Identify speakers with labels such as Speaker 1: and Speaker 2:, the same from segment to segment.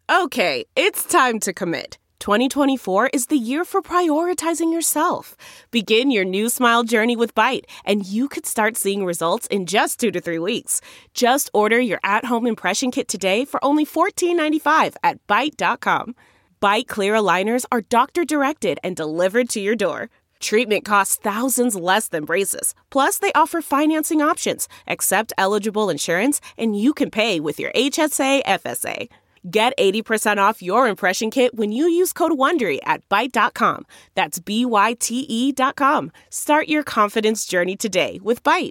Speaker 1: Okay, it's time to commit. 2024 is the year for prioritizing yourself. Begin your new smile journey with Byte, and you could start seeing results in just 2 to 3 weeks. Just order your at-home impression kit today for only $14.95 at Byte.com. Byte Clear aligners are doctor-directed and delivered to your door. Treatment costs thousands less than braces. Plus, they offer financing options, accept eligible insurance, and you can pay with your HSA FSA. Get 80% off your impression kit when you use code WONDERY at Byte.com. That's BYTE.com. Start your confidence journey today with Byte.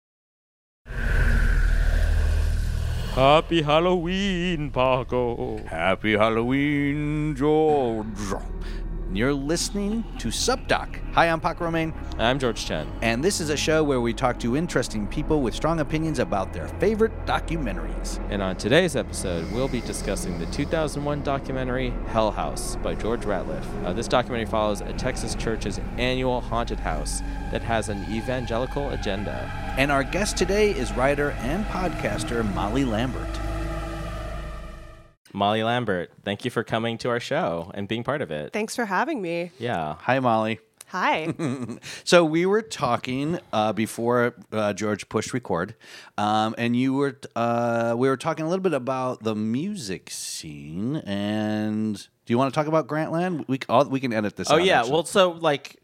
Speaker 2: Happy Halloween, Paco.
Speaker 3: Happy Halloween, George. You're listening to Subdoc. Hi, I'm Paco Romain.
Speaker 2: I'm George Chen.
Speaker 3: And this is a show where we talk to interesting people with strong opinions about their favorite documentaries.
Speaker 2: And on today's episode, we'll be discussing the 2001 documentary Hell House by George Ratliff. This documentary follows a Texas church's annual haunted house that has an evangelical agenda.
Speaker 3: And our guest today is writer and podcaster Molly Lambert.
Speaker 2: Molly Lambert, thank you for coming to our show and being part of it.
Speaker 4: Thanks for having me.
Speaker 2: Yeah.
Speaker 3: Hi, Molly.
Speaker 4: Hi.
Speaker 3: So we were talking before George pushed record, and we were talking a little bit about the music scene. And do you want to talk about Grantland? We can edit this.
Speaker 2: Oh
Speaker 3: out,
Speaker 2: yeah.
Speaker 3: actually.
Speaker 2: Well, so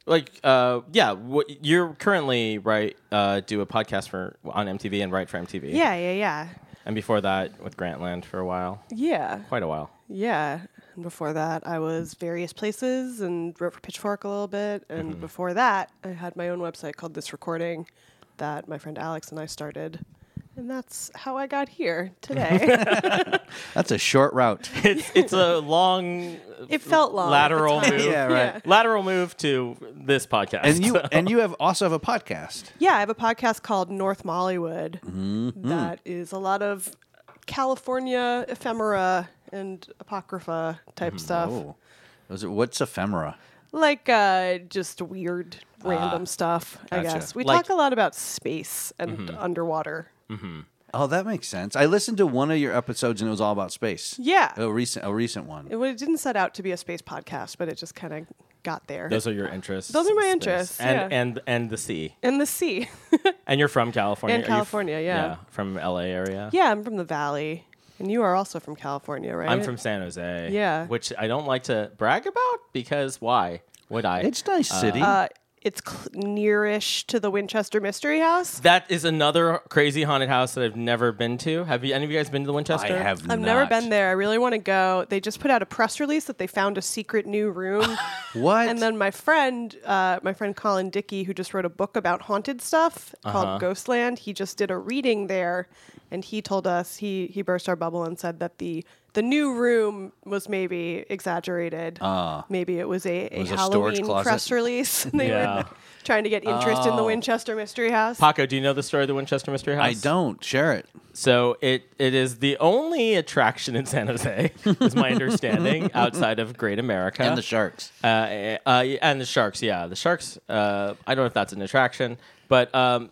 Speaker 2: you're currently do a podcast on MTV and write for MTV.
Speaker 4: Yeah.
Speaker 2: And before that, with Grantland for a while.
Speaker 4: Yeah.
Speaker 2: Quite a while.
Speaker 4: Yeah. And before that, I was various places and wrote for Pitchfork a little bit. And before that, I had my own website called This Recording that my friend Alex and I started. And that's how I got here today.
Speaker 3: That's a short route.
Speaker 2: It's a long.
Speaker 4: It felt long.
Speaker 2: Lateral
Speaker 4: at the time.
Speaker 2: move.
Speaker 3: Yeah, right.
Speaker 2: Lateral move to this podcast.
Speaker 3: And you also have a podcast.
Speaker 4: Yeah, I have a podcast called North Mollywood that is a lot of California ephemera and apocrypha type stuff.
Speaker 3: Oh, what's ephemera?
Speaker 4: Like just weird, random stuff, I
Speaker 3: gotcha.
Speaker 4: guess. We
Speaker 2: Like-
Speaker 4: talk a lot about space and underwater.
Speaker 3: Oh, that makes sense. I listened to one of your episodes and it was all about space.
Speaker 4: Yeah.
Speaker 3: A recent one.
Speaker 4: It didn't set out to be a space podcast, but it just kind of got there.
Speaker 2: Those are your interests.
Speaker 4: Those are my
Speaker 2: space.
Speaker 4: interests,
Speaker 2: And the sea.
Speaker 4: And the sea.
Speaker 2: And you're from California.
Speaker 4: And
Speaker 2: Are you
Speaker 4: California, yeah.
Speaker 2: From LA area.
Speaker 4: Yeah, I'm from the Valley. And you are also from California, right?
Speaker 2: I'm from San Jose.
Speaker 4: Yeah.
Speaker 2: Which I don't like to brag about because why would I?
Speaker 3: It's a nice city.
Speaker 4: It's nearish to the Winchester Mystery House.
Speaker 2: That is another crazy haunted house that I've never been to. Have any of you guys been to the Winchester?
Speaker 3: I have
Speaker 4: I've never been there. I really want to go. They just put out a press release that they found a secret new room.
Speaker 3: What?
Speaker 4: And then my friend Colin Dickey, who just wrote a book about haunted stuff called Ghostland, he just did a reading there, and he told us he burst our bubble and said that the new room was maybe exaggerated. Maybe it was a
Speaker 3: was a storage
Speaker 4: Halloween
Speaker 3: closet?
Speaker 4: press release. They
Speaker 2: Yeah.
Speaker 4: were trying to get interest in the Winchester Mystery House.
Speaker 2: Paco, do you know the story of the Winchester Mystery House?
Speaker 3: I don't. Share it.
Speaker 2: So it is the only attraction in San Jose, is my understanding, outside of Great America.
Speaker 3: And the sharks.
Speaker 2: And the Sharks, yeah. The Sharks, I don't know if that's an attraction, but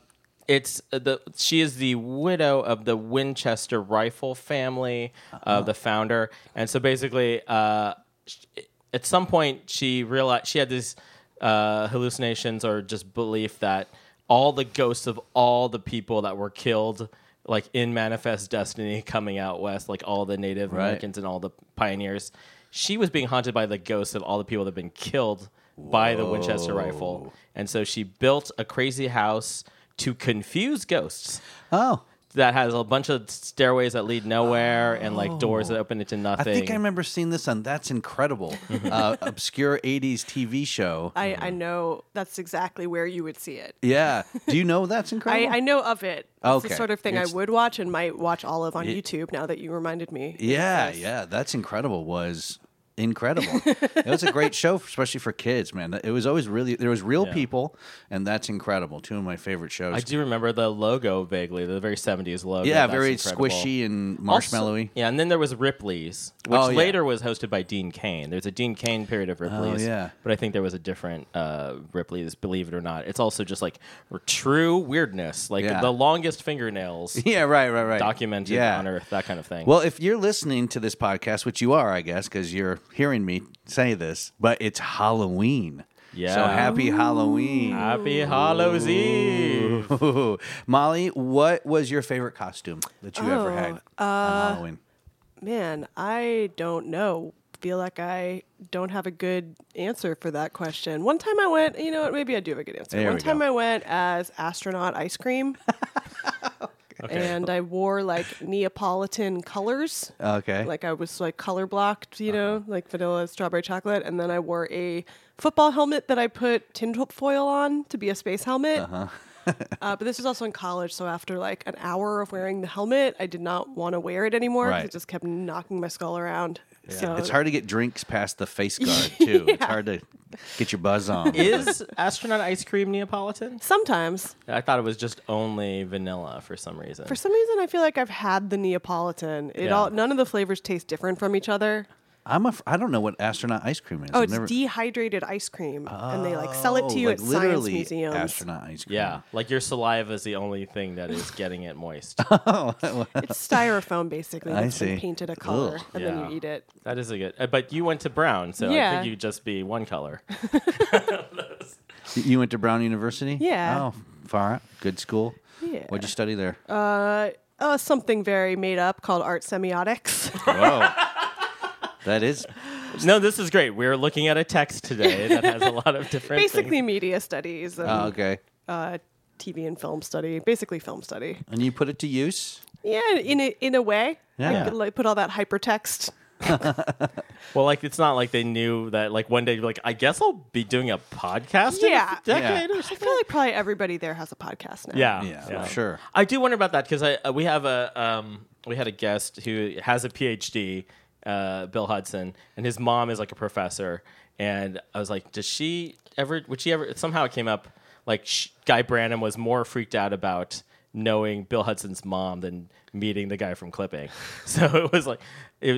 Speaker 2: she is the widow of the Winchester rifle family, of the founder. And so basically, at some point, she realized she had these hallucinations or just belief that all the ghosts of all the people that were killed, like in Manifest Destiny coming out west, like all the Native Americans and all the pioneers, she was being haunted by the ghosts of all the people that have been killed by the Winchester rifle. And so she built a crazy house to confuse ghosts.
Speaker 3: Oh.
Speaker 2: That has a bunch of stairways that lead nowhere and like doors that open into
Speaker 3: I
Speaker 2: nothing.
Speaker 3: think I remember seeing this on That's Incredible, obscure 80s TV show.
Speaker 4: I know that's exactly where you would see it.
Speaker 3: Yeah. Do you know That's Incredible?
Speaker 4: I know of it. It's
Speaker 3: Okay.
Speaker 4: the sort of thing
Speaker 3: It's-
Speaker 4: I would watch and might watch all of on YouTube now that you reminded me.
Speaker 3: Yeah. That's Incredible was incredible. It was a great show, especially for kids, man. It was always there was real people, and That's Incredible. Two of my favorite shows.
Speaker 2: I do remember the logo vaguely, the very 70s logo.
Speaker 3: Yeah,
Speaker 2: That's
Speaker 3: very
Speaker 2: incredible.
Speaker 3: squishy and
Speaker 2: Also-
Speaker 3: marshmallowy.
Speaker 2: yeah, and then there was Ripley's. which
Speaker 3: Oh, yeah.
Speaker 2: later was hosted by Dean Cain. There's a Dean Cain period of Ripley's,
Speaker 3: yeah.
Speaker 2: but I think there was a different Ripley's, believe it or not. It's also just like true weirdness, like
Speaker 3: Yeah.
Speaker 2: the longest fingernails
Speaker 3: Yeah, right.
Speaker 2: documented
Speaker 3: Yeah.
Speaker 2: on Earth, that kind of thing.
Speaker 3: Well, if you're listening to this podcast, which you are, I guess, because you're hearing me say this, but it's Halloween.
Speaker 2: Yeah.
Speaker 3: So happy Halloween.
Speaker 2: Happy Hallows Eve.
Speaker 3: Ooh. Molly, what was your favorite costume that you ever had on Halloween?
Speaker 4: Man, I don't know. Feel like I don't have a good answer for that question. One time I went, you know what, maybe I do have a good answer.
Speaker 3: There
Speaker 4: One
Speaker 3: we
Speaker 4: time
Speaker 3: go.
Speaker 4: I went as astronaut ice cream. And I wore like Neapolitan colors.
Speaker 3: Okay.
Speaker 4: Like I was like color blocked, you know, like vanilla, strawberry chocolate. And then I wore a football helmet that I put tinfoil on to be a space helmet. But this was also in college, so after like an hour of wearing the helmet, I did not want to wear it anymore because
Speaker 3: Right.
Speaker 4: it just kept knocking my skull around. So
Speaker 3: It's hard to get drinks past the face guard, too. It's hard to get your buzz on.
Speaker 2: Is astronaut ice cream Neapolitan?
Speaker 4: sometimes.
Speaker 2: I thought it was just only vanilla for some reason.
Speaker 4: For some reason, I feel like I've had the Neapolitan.
Speaker 2: Yeah.
Speaker 4: None of the flavors taste different from each other.
Speaker 3: I don't know what astronaut ice cream is.
Speaker 4: Oh,
Speaker 3: I've
Speaker 4: it's
Speaker 3: never-
Speaker 4: dehydrated ice cream, and they like sell it to you
Speaker 3: like
Speaker 4: at science
Speaker 3: literally
Speaker 4: museums.
Speaker 3: astronaut ice cream.
Speaker 2: Yeah, like your saliva is the only thing that is getting it moist.
Speaker 4: It's styrofoam basically
Speaker 3: I
Speaker 4: that's been
Speaker 3: see.
Speaker 4: painted a color,
Speaker 3: Ugh.
Speaker 4: and
Speaker 2: Yeah.
Speaker 4: then you eat it.
Speaker 2: That is a good. But you went to Brown, so I
Speaker 4: Yeah.
Speaker 2: think you'd just be one color.
Speaker 3: You went to Brown University?
Speaker 4: Yeah.
Speaker 3: Oh, far out. Good school.
Speaker 4: Yeah.
Speaker 3: What'd you study there?
Speaker 4: Something very made up called art semiotics.
Speaker 3: Whoa. That is.
Speaker 2: No, this is great. We're looking at a text today that has a lot of different.
Speaker 4: Basically,
Speaker 2: things.
Speaker 4: media studies and
Speaker 3: Oh, okay.
Speaker 4: TV and film study. Basically, film study.
Speaker 3: And you put it to use?
Speaker 4: Yeah, in a way.
Speaker 3: Yeah.
Speaker 4: I could, like, put all that hypertext.
Speaker 2: Well, like it's not like they knew that. Like one day, you're like, I guess I'll be doing a podcast.
Speaker 4: Yeah.
Speaker 2: in a decade
Speaker 3: Yeah.
Speaker 2: or
Speaker 4: I
Speaker 2: something.
Speaker 4: feel like probably everybody there has a podcast now.
Speaker 2: Yeah,
Speaker 3: Yeah, for sure.
Speaker 2: I do wonder about that because we have we had a guest who has a PhD, Bill Hudson, and his mom is like a professor. And I was like, would she ever? Somehow it came up like Guy Branum was more freaked out about knowing Bill Hudson's mom than meeting the guy from Clipping. So it was like,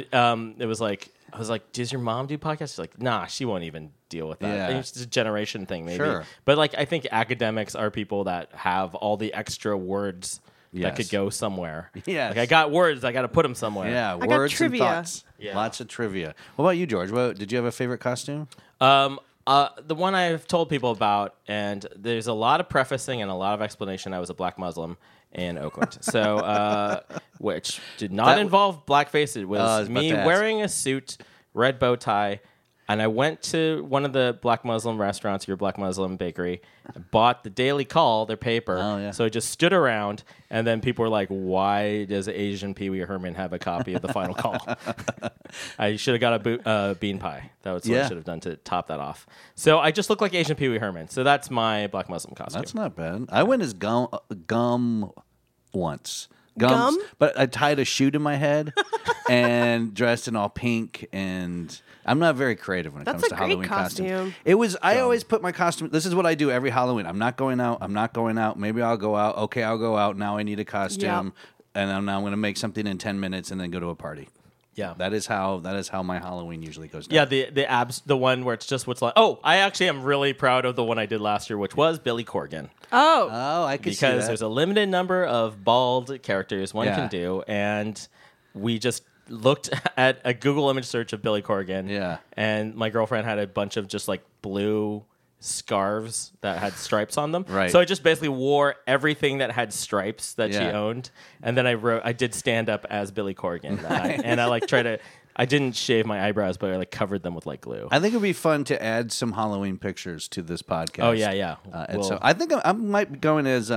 Speaker 2: I was like, does your mom do podcasts? She's like, nah, she won't even deal with that.
Speaker 3: Yeah.
Speaker 2: I think it's just a generation thing, maybe.
Speaker 3: Sure.
Speaker 2: But like, I think academics are people that have all the extra words that
Speaker 3: Yes.
Speaker 2: could go somewhere.
Speaker 3: Yes.
Speaker 2: Like I got words, I got to put them somewhere.
Speaker 3: Yeah,
Speaker 4: got
Speaker 3: words
Speaker 4: trivia.
Speaker 3: and thoughts.
Speaker 2: Yeah.
Speaker 3: Lots of trivia. What about you, George? Did you have a favorite costume?
Speaker 2: The one I've told people about, and there's a lot of prefacing and a lot of explanation. I was a black Muslim in Oakland, so which did not
Speaker 3: That-
Speaker 2: involve blackface. It
Speaker 3: I
Speaker 2: was
Speaker 3: was about
Speaker 2: me
Speaker 3: to ask.
Speaker 2: wearing a suit, red bow tie, and I went to one of the black Muslim restaurants, your black Muslim bakery, bought the Daily Call, their paper.
Speaker 3: Oh, yeah.
Speaker 2: So I just stood around, and then people were like, "Why does Asian Pee Wee Herman have a copy of the Final Call?" I should have got a bean pie. That was what
Speaker 3: Yeah.
Speaker 2: I should have done to top that off. So I just look like Asian Pee Wee Herman. So that's my black Muslim costume.
Speaker 3: That's not bad. I went as gum once.
Speaker 4: Gum?
Speaker 3: But I tied a shoe to my head and dressed in all pink. And I'm not very creative when it
Speaker 4: That's
Speaker 3: comes
Speaker 4: a
Speaker 3: to
Speaker 4: great
Speaker 3: Halloween costumes.
Speaker 4: costume.
Speaker 3: It was. I always put my costume. This is what I do every Halloween. I'm not going out. I'm not going out. Maybe I'll go out. Okay, I'll go out. Now I need a costume, and I'm now going to make something in 10 minutes and then go to a party.
Speaker 2: Yeah.
Speaker 3: That is how my Halloween usually goes down.
Speaker 2: Yeah, the one where it's just what's like. Oh, I actually am really proud of the one I did last year, which was Billy Corgan.
Speaker 4: Oh,
Speaker 3: Oh, I can see
Speaker 2: Because
Speaker 3: that.
Speaker 2: there's a limited number of bald characters one
Speaker 3: Yeah.
Speaker 2: can do, and we just looked at a Google image search of Billy Corgan.
Speaker 3: Yeah.
Speaker 2: And my girlfriend had a bunch of just like blue scarves that had stripes on them.
Speaker 3: Right.
Speaker 2: So I just basically wore everything that had stripes that she
Speaker 3: Yeah.
Speaker 2: owned, and then I did stand up as Billy Corgan that night. And I like I didn't shave my eyebrows, but I like covered them with like glue.
Speaker 3: I think it'd be fun to add some Halloween pictures to this podcast.
Speaker 2: Oh, yeah.
Speaker 3: And
Speaker 2: We'll-
Speaker 3: so I think I might be going as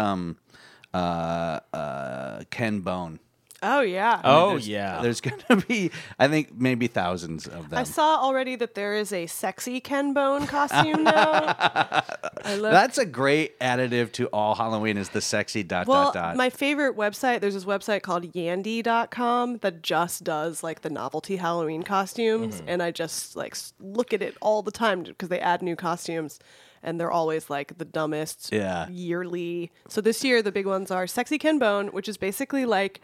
Speaker 3: Ken Bone.
Speaker 4: oh yeah.
Speaker 2: Oh
Speaker 3: There's-
Speaker 2: yeah.
Speaker 3: There's going to be, I think, maybe thousands of them.
Speaker 4: I saw already that there is a sexy Ken Bone costume now. I love.
Speaker 3: That's a great additive to all Halloween is the sexy ...
Speaker 4: Well, my favorite website, there's this website called yandy.com that just does like the novelty Halloween costumes. And I just like look at it all the time because they add new costumes and they're always like the dumbest
Speaker 3: Yeah.
Speaker 4: yearly. So this year, the big ones are Sexy Ken Bone, which is basically like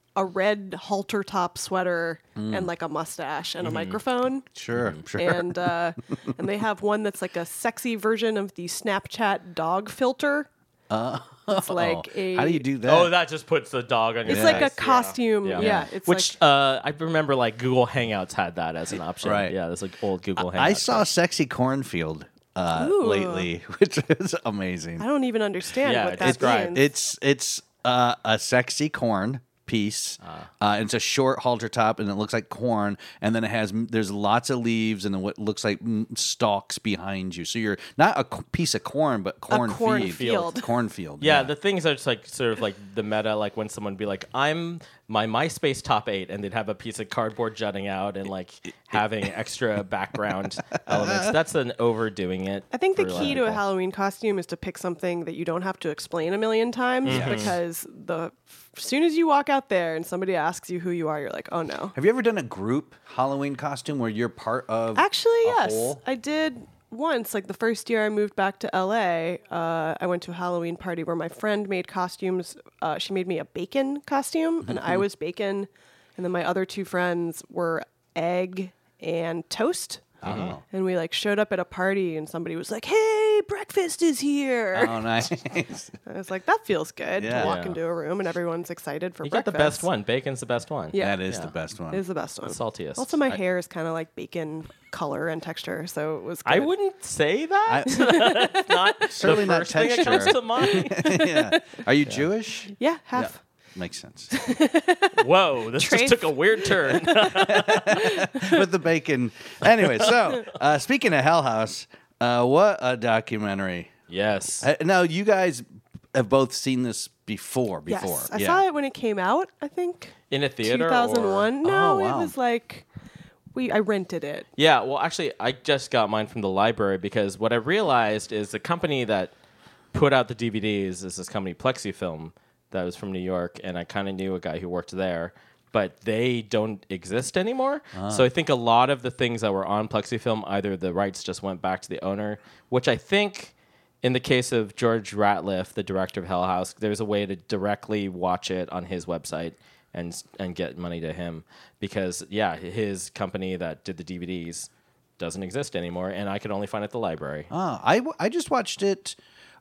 Speaker 4: a red halter top sweater and like a mustache and a microphone.
Speaker 3: Sure.
Speaker 4: And they have one that's like a sexy version of the Snapchat dog filter. It's like a.
Speaker 3: How do you do that?
Speaker 2: Oh, that just puts the dog on your
Speaker 4: It's like a
Speaker 2: face.
Speaker 4: costume. Yeah. It's
Speaker 2: Which
Speaker 4: like,
Speaker 2: I remember, like Google Hangouts had that as an option.
Speaker 3: Right.
Speaker 2: Yeah, there's like old Google Hangouts.
Speaker 3: I saw Sexy Cornfield lately, which is amazing.
Speaker 4: I don't even understand
Speaker 2: Yeah,
Speaker 4: what that
Speaker 2: describe.
Speaker 4: means.
Speaker 3: It's a sexy corn piece. And it's a short halter top, and it looks like corn. And then there's lots of leaves and then what looks like stalks behind you. So you're not a piece of corn, but
Speaker 4: cornfield.
Speaker 3: Cornfield.
Speaker 2: Yeah, the things are just like sort of like the meta, like when someone would be like, I'm my MySpace top 8, and they'd have a piece of cardboard jutting out and like having extra background elements. That's an overdoing it.
Speaker 4: I think the
Speaker 2: for a lot
Speaker 4: key
Speaker 2: of
Speaker 4: to a
Speaker 2: people.
Speaker 4: Halloween costume is to pick something that you don't have to explain a million times because as soon as you walk out there and somebody asks you who you are, you're like, oh no.
Speaker 3: Have you ever done a group Halloween costume where you're part of
Speaker 4: Actually,
Speaker 3: a
Speaker 4: yes.
Speaker 3: whole?
Speaker 4: I did once. Like the first year I moved back to LA, I went to a Halloween party where my friend made costumes. She made me a bacon costume, and I was bacon. And then my other two friends were egg and toast.
Speaker 3: Oh.
Speaker 4: And we like showed up at a party and somebody was like, hey, breakfast is here.
Speaker 3: Oh, nice.
Speaker 4: I was like, that feels good
Speaker 3: Yeah.
Speaker 4: to walk
Speaker 2: Yeah.
Speaker 4: into a room and everyone's excited for
Speaker 2: You got
Speaker 4: breakfast.
Speaker 2: the best one. Bacon's the best one.
Speaker 4: Yeah.
Speaker 3: That is the best one.
Speaker 4: It is the best one.
Speaker 2: Saltiest.
Speaker 4: Also, my hair is kind of like bacon color and texture, so it was good.
Speaker 2: I wouldn't say that. That's not
Speaker 3: Certainly
Speaker 2: the
Speaker 3: not
Speaker 2: first thing that
Speaker 3: texture.
Speaker 2: comes to mind.
Speaker 3: Yeah. Are you Jewish?
Speaker 4: Yeah, half.
Speaker 3: Makes sense.
Speaker 2: Whoa, this
Speaker 4: Trace.
Speaker 2: just took a weird turn.
Speaker 3: With the bacon. Anyway, so speaking of Hell House, what a documentary.
Speaker 2: Yes.
Speaker 3: Now, you guys have both seen this before.
Speaker 4: Yes, I
Speaker 3: Yeah.
Speaker 4: saw it when it came out. I think
Speaker 2: In a theater?
Speaker 4: 2001.
Speaker 2: Or?
Speaker 4: No,
Speaker 3: Oh, wow.
Speaker 4: it was like I rented it.
Speaker 2: Yeah, well, actually, I just got mine from the library because what I realized is the company that put out the DVDs is this company, Plexifilm, that was from New York, and I kind of knew a guy who worked there, but they don't exist anymore. So I think a lot of the things that were on Plexifilm, either the rights just went back to the owner, which I think in the case of George Ratliff, the director of Hell House, there's a way to directly watch it on his website and get money to him because, yeah, his company that did the DVDs doesn't exist anymore, and I could only find it at the library.
Speaker 3: I just watched it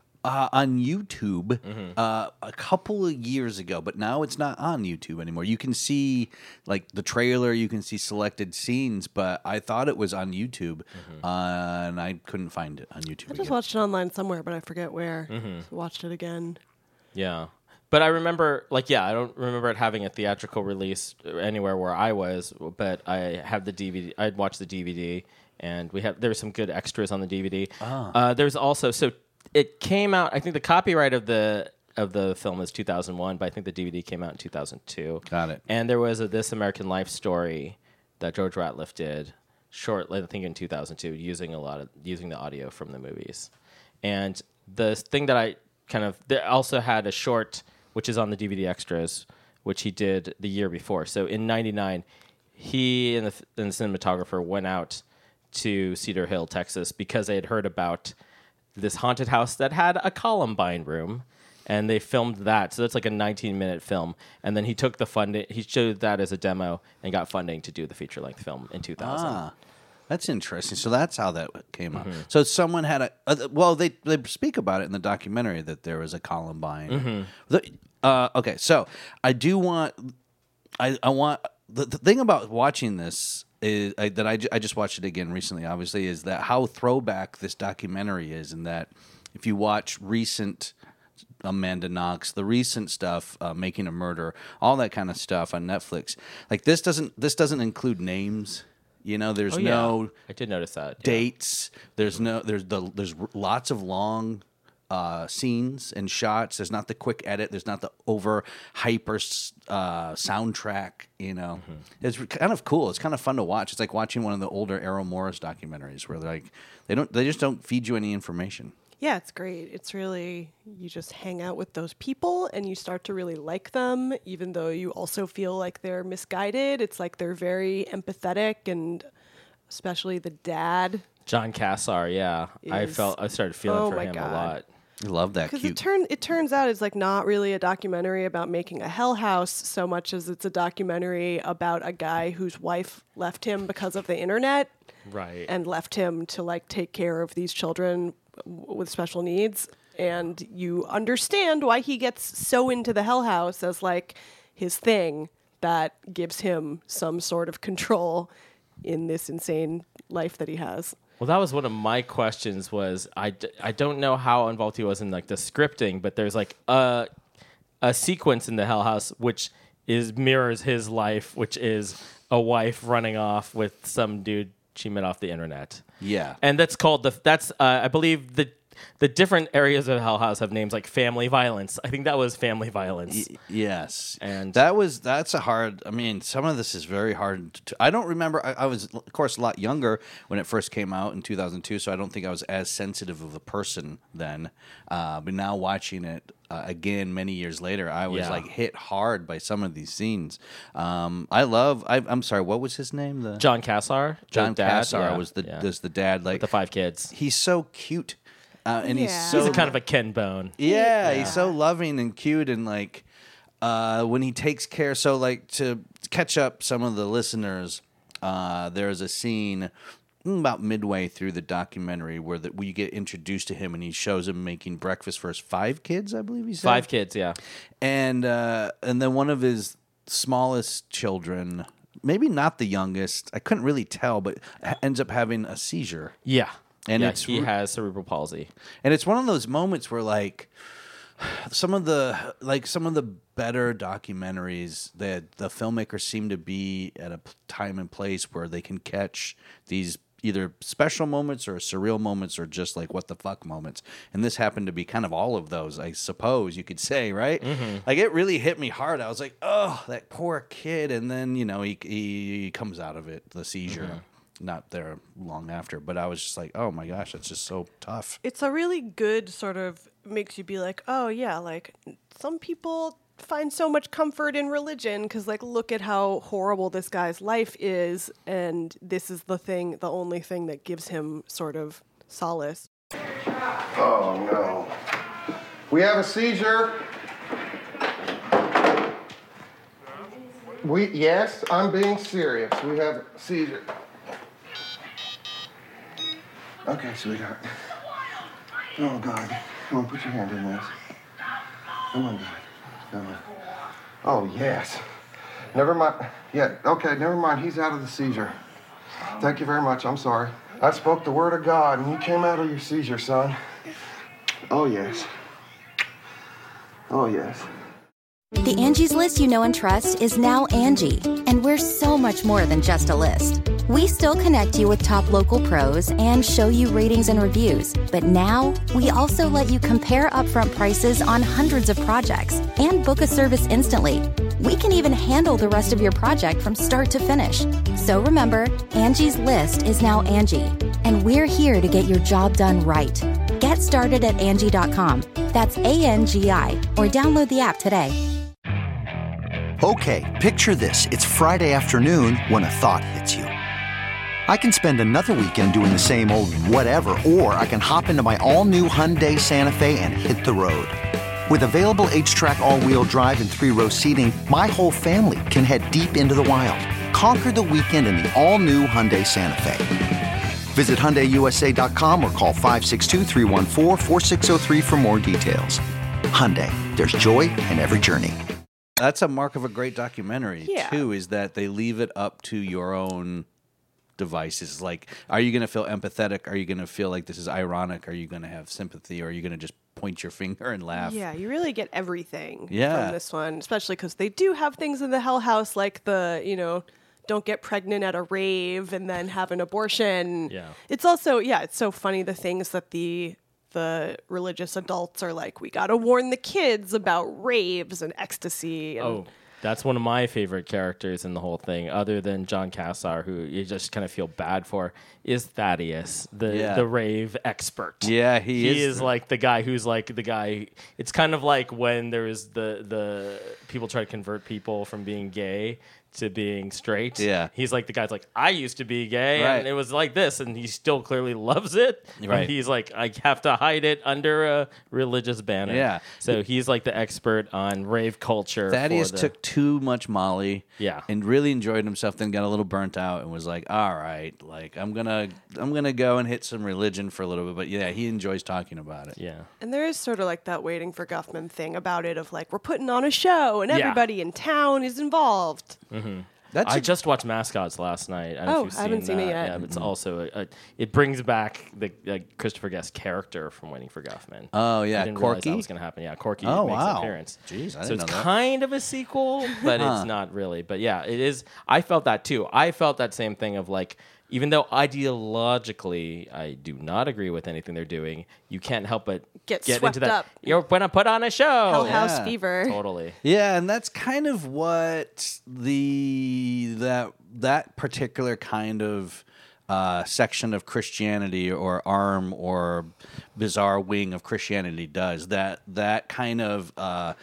Speaker 3: on YouTube
Speaker 2: Mm-hmm.
Speaker 3: a couple of years ago, but now it's not on YouTube anymore. You can see like the trailer, you can see selected scenes, but I thought it was on YouTube, and I couldn't find it on YouTube.
Speaker 4: I just
Speaker 3: again.
Speaker 4: watched it online somewhere, but I forget where.
Speaker 2: Mm-hmm.
Speaker 4: So watched it again.
Speaker 2: Yeah. But I remember, I don't remember it having a theatrical release anywhere where I was, but I have the DVD. I'd watched the DVD, and there were some good extras on the DVD. There's also, so it came out, I think the copyright of the film is 2001, but I think the DVD came out in 2002.
Speaker 3: Got it.
Speaker 2: And there was a This American Life story that George Ratliff did shortly, I think in 2002, using the audio from the movies. And the thing that they also had a short, which is on the DVD extras, which he did the year before. So in '99, he and the cinematographer went out to Cedar Hill, Texas, because they had heard about this haunted house that had a Columbine room, and they filmed that. So that's like a 19-minute film. And then he took the funding, he showed that as a demo and got funding to do the feature-length film in 2000.
Speaker 3: That's interesting. So that's how that came up.
Speaker 2: Mm-hmm.
Speaker 3: So someone had they speak about it in the documentary that there was a Columbine. Okay, so I do want, I want the thing about watching this is I just watched it again recently. Obviously, is that how throwback this documentary is, and that if you watch recent Amanda Knox, the recent stuff, Making a Murder, all that kind of stuff on Netflix, like this doesn't include names. You know, there's no
Speaker 2: I did notice that. Yeah.
Speaker 3: dates. There's lots of long scenes and shots. There's not the quick edit. There's not the over hyper soundtrack. You know, It's kind of cool. It's kind of fun to watch. It's like watching one of the older Errol Morris documentaries where they just don't feed you any information.
Speaker 4: Yeah, it's great. It's really, you just hang out with those people and you start to really like them, even though you also feel like they're misguided. It's like they're very empathetic, and especially the dad.
Speaker 2: John Cassar, yeah. I started feeling
Speaker 4: Oh
Speaker 2: for
Speaker 4: my
Speaker 2: him
Speaker 4: God.
Speaker 2: a lot.
Speaker 3: I love that.
Speaker 4: Because
Speaker 3: Cute.
Speaker 4: it turns out it's like not really a documentary about making a hell house so much as it's a documentary about a guy whose wife left him because of the internet.
Speaker 2: Right.
Speaker 4: And left him to like take care of these children with special needs. And you understand why he gets so into the hell house as like his thing that gives him some sort of control in this insane life that he has.
Speaker 2: Well, that was one of my questions. Was I don't know how involved he was in like the scripting, but there's like a sequence in the Hell House which mirrors his life, which is a wife running off with some dude she met off the internet.
Speaker 3: Yeah.
Speaker 2: And that's called I believe the different areas of Hell House have names like family violence. I think that was family violence.
Speaker 3: Yes.
Speaker 2: And
Speaker 3: that's a hard, I mean, some of this is very hard to, I don't remember, I was, of course, a lot younger when it first came out in 2002, so I don't think I was as sensitive of a person then. But now watching it again many years later, I was like hit hard by some of these scenes. I'm sorry, what was his name?
Speaker 2: John Cassar.
Speaker 3: John Cassar
Speaker 2: was
Speaker 3: was the dad. Like
Speaker 2: with the 5 kids.
Speaker 3: He's so cute. And he's
Speaker 2: He's a kind of a Ken Bone.
Speaker 3: Yeah, he's so loving and cute, and like when he takes care. So like to catch up some of the listeners, there's a scene about midway through the documentary where you get introduced to him, and he shows him making breakfast for his 5 kids, I believe he said.
Speaker 2: 5 kids, yeah.
Speaker 3: And then one of his smallest children, maybe not the youngest, I couldn't really tell, but ends up having a seizure.
Speaker 2: Yeah.
Speaker 3: And
Speaker 2: he has cerebral palsy.
Speaker 3: And it's one of those moments where like some of the better documentaries that the filmmakers seem to be at a time and place where they can catch these either special moments or surreal moments or just like what the fuck moments. And this happened to be kind of all of those, I suppose you could say, right? Mm-hmm. Like it really hit me hard. I was like, oh, that poor kid. And then, he comes out of it, the seizure. Mm-hmm. Not there long after, but I was just like, oh my gosh, that's just so tough.
Speaker 4: It's a really good sort of makes you be like, oh yeah, like some people find so much comfort in religion because like look at how horrible this guy's life is, and this is the only thing that gives him sort of solace.
Speaker 5: Oh no. We have a seizure. Yes, I'm being serious. We have a seizure. Okay, sweetheart. Oh, God. Come on, put your hand in this. Come on, God. Come on. Oh, yes. Never mind. Yeah, okay, never mind. He's out of the seizure. Thank you very much. I'm sorry. I spoke the word of God, and you came out of your seizure, son. Oh, yes. Oh, yes.
Speaker 6: The Angie's List you know and trust is now Angie, and we're so much more than just a list. We still connect you with top local pros and show you ratings and reviews, but now we also let you compare upfront prices on hundreds of projects and book a service instantly. We can even handle the rest of your project from start to finish. So remember, Angie's List is now Angie, and we're here to get your job done right. Get started at Angie.com. That's ANGI, or download the app today.
Speaker 7: Okay, picture this. It's Friday afternoon when a thought hits you. I can spend another weekend doing the same old whatever, or I can hop into my all-new Hyundai Santa Fe and hit the road. With available H-Track all-wheel drive and 3-row seating, my whole family can head deep into the wild. Conquer the weekend in the all-new Hyundai Santa Fe. Visit HyundaiUSA.com or call 562-314-4603 for more details. Hyundai, there's joy in every journey.
Speaker 3: That's a mark of a great documentary,
Speaker 4: Yeah.
Speaker 3: too, is that they leave it up to your own devices. Like, are you going to feel empathetic? Are you going to feel like this is ironic? Are you going to have sympathy? Or are you going to just point your finger and laugh?
Speaker 4: Yeah, you really get everything
Speaker 3: Yeah.
Speaker 4: from this one, especially because they do have things in the Hell House like don't get pregnant at a rave and then have an abortion.
Speaker 2: Yeah.
Speaker 4: It's also, it's so funny the things that the religious adults are like, we got to warn the kids about raves and ecstasy. And
Speaker 2: Oh, that's one of my favorite characters in the whole thing, other than John Cassar, who you just kind of feel bad for, is Thaddeus, the rave expert.
Speaker 3: Yeah,
Speaker 2: he is like the guy who's like the guy. It's kind of like when there was the people try to convert people from being gay. to being straight.
Speaker 3: Yeah.
Speaker 2: He's like, the guy's like, I used to be gay,
Speaker 3: Right.
Speaker 2: and it was like this, and he still clearly loves it.
Speaker 3: Right.
Speaker 2: And he's like, I have to hide it under a religious banner.
Speaker 3: Yeah.
Speaker 2: So he's like the expert on rave culture.
Speaker 3: Thaddeus
Speaker 2: for the-
Speaker 3: took too much Molly,
Speaker 2: Yeah.
Speaker 3: and really enjoyed himself. Then got a little burnt out, and was like, "All right, like I'm gonna go and hit some religion for a little bit." But yeah, he enjoys talking about it.
Speaker 2: Yeah.
Speaker 4: And there is sort of like that Waiting for Guffman thing about it of like, we're putting on a show and
Speaker 2: Yeah.
Speaker 4: everybody in town is involved.
Speaker 3: That's
Speaker 2: I just watched Mascots last night. I don't know
Speaker 4: Oh,
Speaker 2: if you've
Speaker 4: I haven't seen it
Speaker 2: that.
Speaker 4: yet.
Speaker 2: Yeah, but it's also it brings back the Christopher Guest character from Waiting for Guffman.
Speaker 3: Oh, yeah,
Speaker 2: I didn't realize
Speaker 3: Corky?
Speaker 2: that was going to happen. Yeah, Corky
Speaker 3: Oh,
Speaker 2: makes
Speaker 3: wow.
Speaker 2: an appearance.
Speaker 3: Jeez, I
Speaker 2: so
Speaker 3: didn't
Speaker 2: it's
Speaker 3: know that.
Speaker 2: kind of a sequel, but it's not really. But yeah, it is. I felt that too. I felt that same thing of like, even though ideologically I do not agree with anything they're doing, you can't help but
Speaker 4: Get
Speaker 2: into
Speaker 4: swept
Speaker 2: that.
Speaker 4: up.
Speaker 2: You're going to put on a show.
Speaker 4: Hell House
Speaker 3: yeah.
Speaker 4: Fever.
Speaker 2: Totally.
Speaker 3: Yeah, and that's kind of what that particular kind of section of Christianity or arm or bizarre wing of Christianity does. That kind of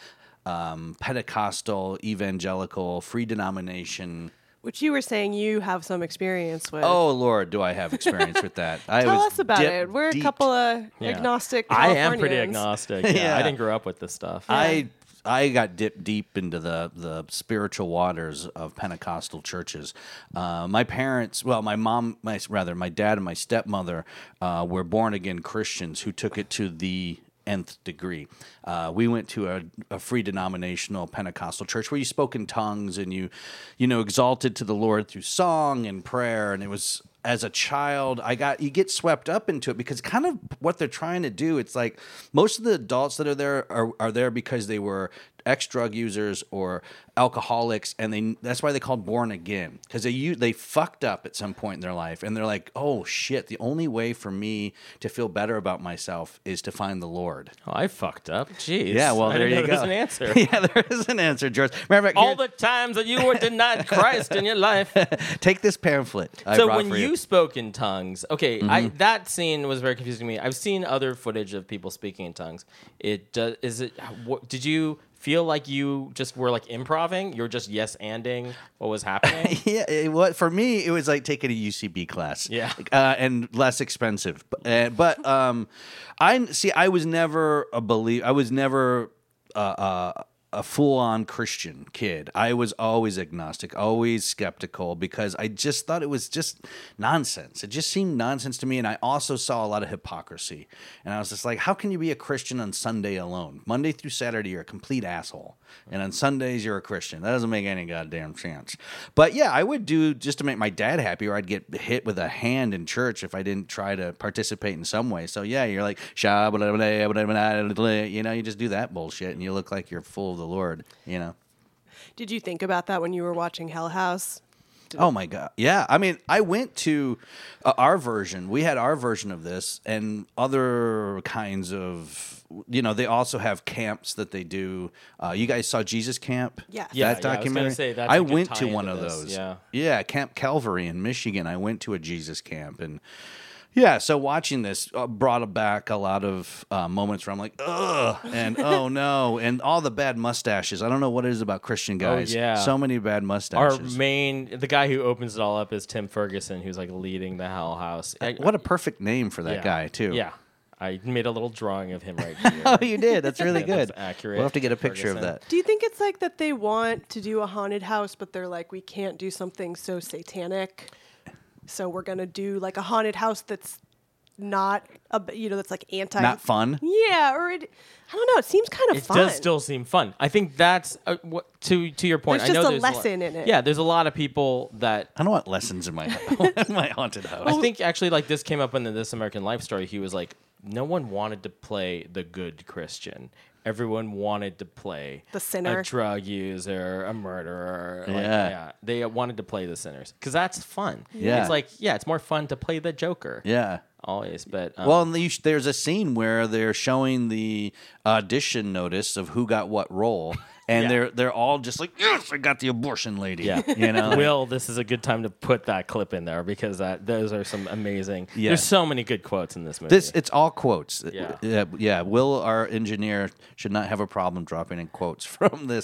Speaker 3: Pentecostal, evangelical, free denomination.
Speaker 4: Which you were saying you have some experience with.
Speaker 3: Oh Lord, do I have experience with that?
Speaker 4: Tell us about it. We're a couple of
Speaker 2: Yeah.
Speaker 4: agnostic
Speaker 2: I am pretty
Speaker 4: Californians.
Speaker 2: agnostic. Yeah,
Speaker 3: Yeah.
Speaker 2: I didn't grow up with this stuff.
Speaker 3: I got dipped deep into the spiritual waters of Pentecostal churches. My parents, well, my dad and my stepmother were born again Christians who took it to the nth degree. We went to a free denominational Pentecostal church where you spoke in tongues and you exalted to the Lord through song and prayer. And it was, as a child, you get swept up into it because kind of what they're trying to do. It's like most of the adults that are there are there because they were ex-drug users or alcoholics, and that's why they called born again, because they fucked up at some point in their life, and they're like, oh shit, the only way for me to feel better about myself is to find the Lord.
Speaker 2: Oh, I fucked up. Jeez.
Speaker 3: Yeah, well,
Speaker 2: I
Speaker 3: there
Speaker 2: didn't
Speaker 3: you
Speaker 2: go.
Speaker 3: go.
Speaker 2: There's an answer.
Speaker 3: Yeah, there is an answer, George. Matter of fact,
Speaker 2: All the times that you were denied Christ in your life.
Speaker 3: take this pamphlet. I
Speaker 2: So
Speaker 3: brought
Speaker 2: when
Speaker 3: for
Speaker 2: you spoke in tongues, okay, that scene was very confusing to me. I've seen other footage of people speaking in tongues. Did you feel like you just were like improving? You were just yes-anding what was happening?
Speaker 3: Yeah, for me, it was like taking a UCB class.
Speaker 2: Yeah.
Speaker 3: And less expensive. But I was never a believer. I was never a full-on Christian kid. I was always agnostic, always skeptical, because I just thought it was just nonsense. It just seemed nonsense to me, and I also saw a lot of hypocrisy. And I was just like, how can you be a Christian on Sunday alone? Monday through Saturday, you're a complete asshole. And on Sundays, you're a Christian. That doesn't make any goddamn sense. But yeah, I would do just to make my dad happy, or I'd get hit with a hand in church if I didn't try to participate in some way. So yeah, you're like, you just do that bullshit, and you look like you're full of the Lord,
Speaker 4: Did you think about that when you were watching Hell House?
Speaker 3: Oh my God. Yeah. I mean, I went to our version. We had our version of this and other kinds of, they also have camps that they do. You guys saw Jesus Camp?
Speaker 4: Yes.
Speaker 2: Yeah,
Speaker 3: That
Speaker 2: yeah, I was
Speaker 3: documentary?
Speaker 2: gonna say, that's
Speaker 3: I
Speaker 2: a good
Speaker 3: went to
Speaker 2: tie
Speaker 3: one
Speaker 2: into
Speaker 3: of
Speaker 2: this,
Speaker 3: those.
Speaker 2: yeah.
Speaker 3: Yeah, Camp Calvary in Michigan. I went to a Jesus camp, and yeah, so watching this brought back a lot of moments where I'm like, ugh, and oh no, and all the bad mustaches. I don't know what it is about Christian guys.
Speaker 2: yeah.
Speaker 3: So many bad
Speaker 2: Our
Speaker 3: mustaches.
Speaker 2: the guy who opens it all up is Tim Ferguson, who's like leading the Hell House.
Speaker 3: What a perfect name for that
Speaker 2: Yeah.
Speaker 3: guy, too.
Speaker 2: Yeah. I made a little drawing of him right here.
Speaker 3: Oh, you did? That's really
Speaker 2: Yeah, that's
Speaker 3: good.
Speaker 2: accurate.
Speaker 3: We'll have to get a picture of
Speaker 2: Ferguson.
Speaker 3: that.
Speaker 4: Do you think it's like that they want to do a haunted house, but they're like, we can't do something so satanic, so we're going to do like a haunted house that's not, that's like anti...
Speaker 3: Not fun?
Speaker 4: Yeah, or I don't know, it seems kind of
Speaker 2: It
Speaker 4: fun.
Speaker 2: does still seem fun. I think that's to your point.
Speaker 4: There's
Speaker 2: I know
Speaker 4: just a
Speaker 2: there's
Speaker 4: lesson in it.
Speaker 2: Yeah, there's a lot of people that
Speaker 3: I don't want lessons in my my haunted house.
Speaker 2: I think actually like this came up in the This American Life story. He was like, no one wanted to play the good Christian. Everyone wanted to play
Speaker 4: The sinner.
Speaker 2: a drug user, a murderer. Like,
Speaker 3: Yeah.
Speaker 2: They wanted to play the sinners because that's fun.
Speaker 3: Yeah.
Speaker 2: It's like, it's more fun to play the Joker.
Speaker 3: Yeah.
Speaker 2: Always, but
Speaker 3: Well, and there's a scene where they're showing the audition notice of who got what role, and
Speaker 2: Yeah.
Speaker 3: they're all just like, yes, I got the abortion lady.
Speaker 2: Yeah.
Speaker 3: like-
Speaker 2: Will, this is a good time to put that clip in there because those are some amazing.
Speaker 3: Yeah.
Speaker 2: There's so many good quotes in this movie.
Speaker 3: it's all quotes.
Speaker 2: Yeah.
Speaker 3: Yeah. Will, our engineer, should not have a problem dropping in quotes from this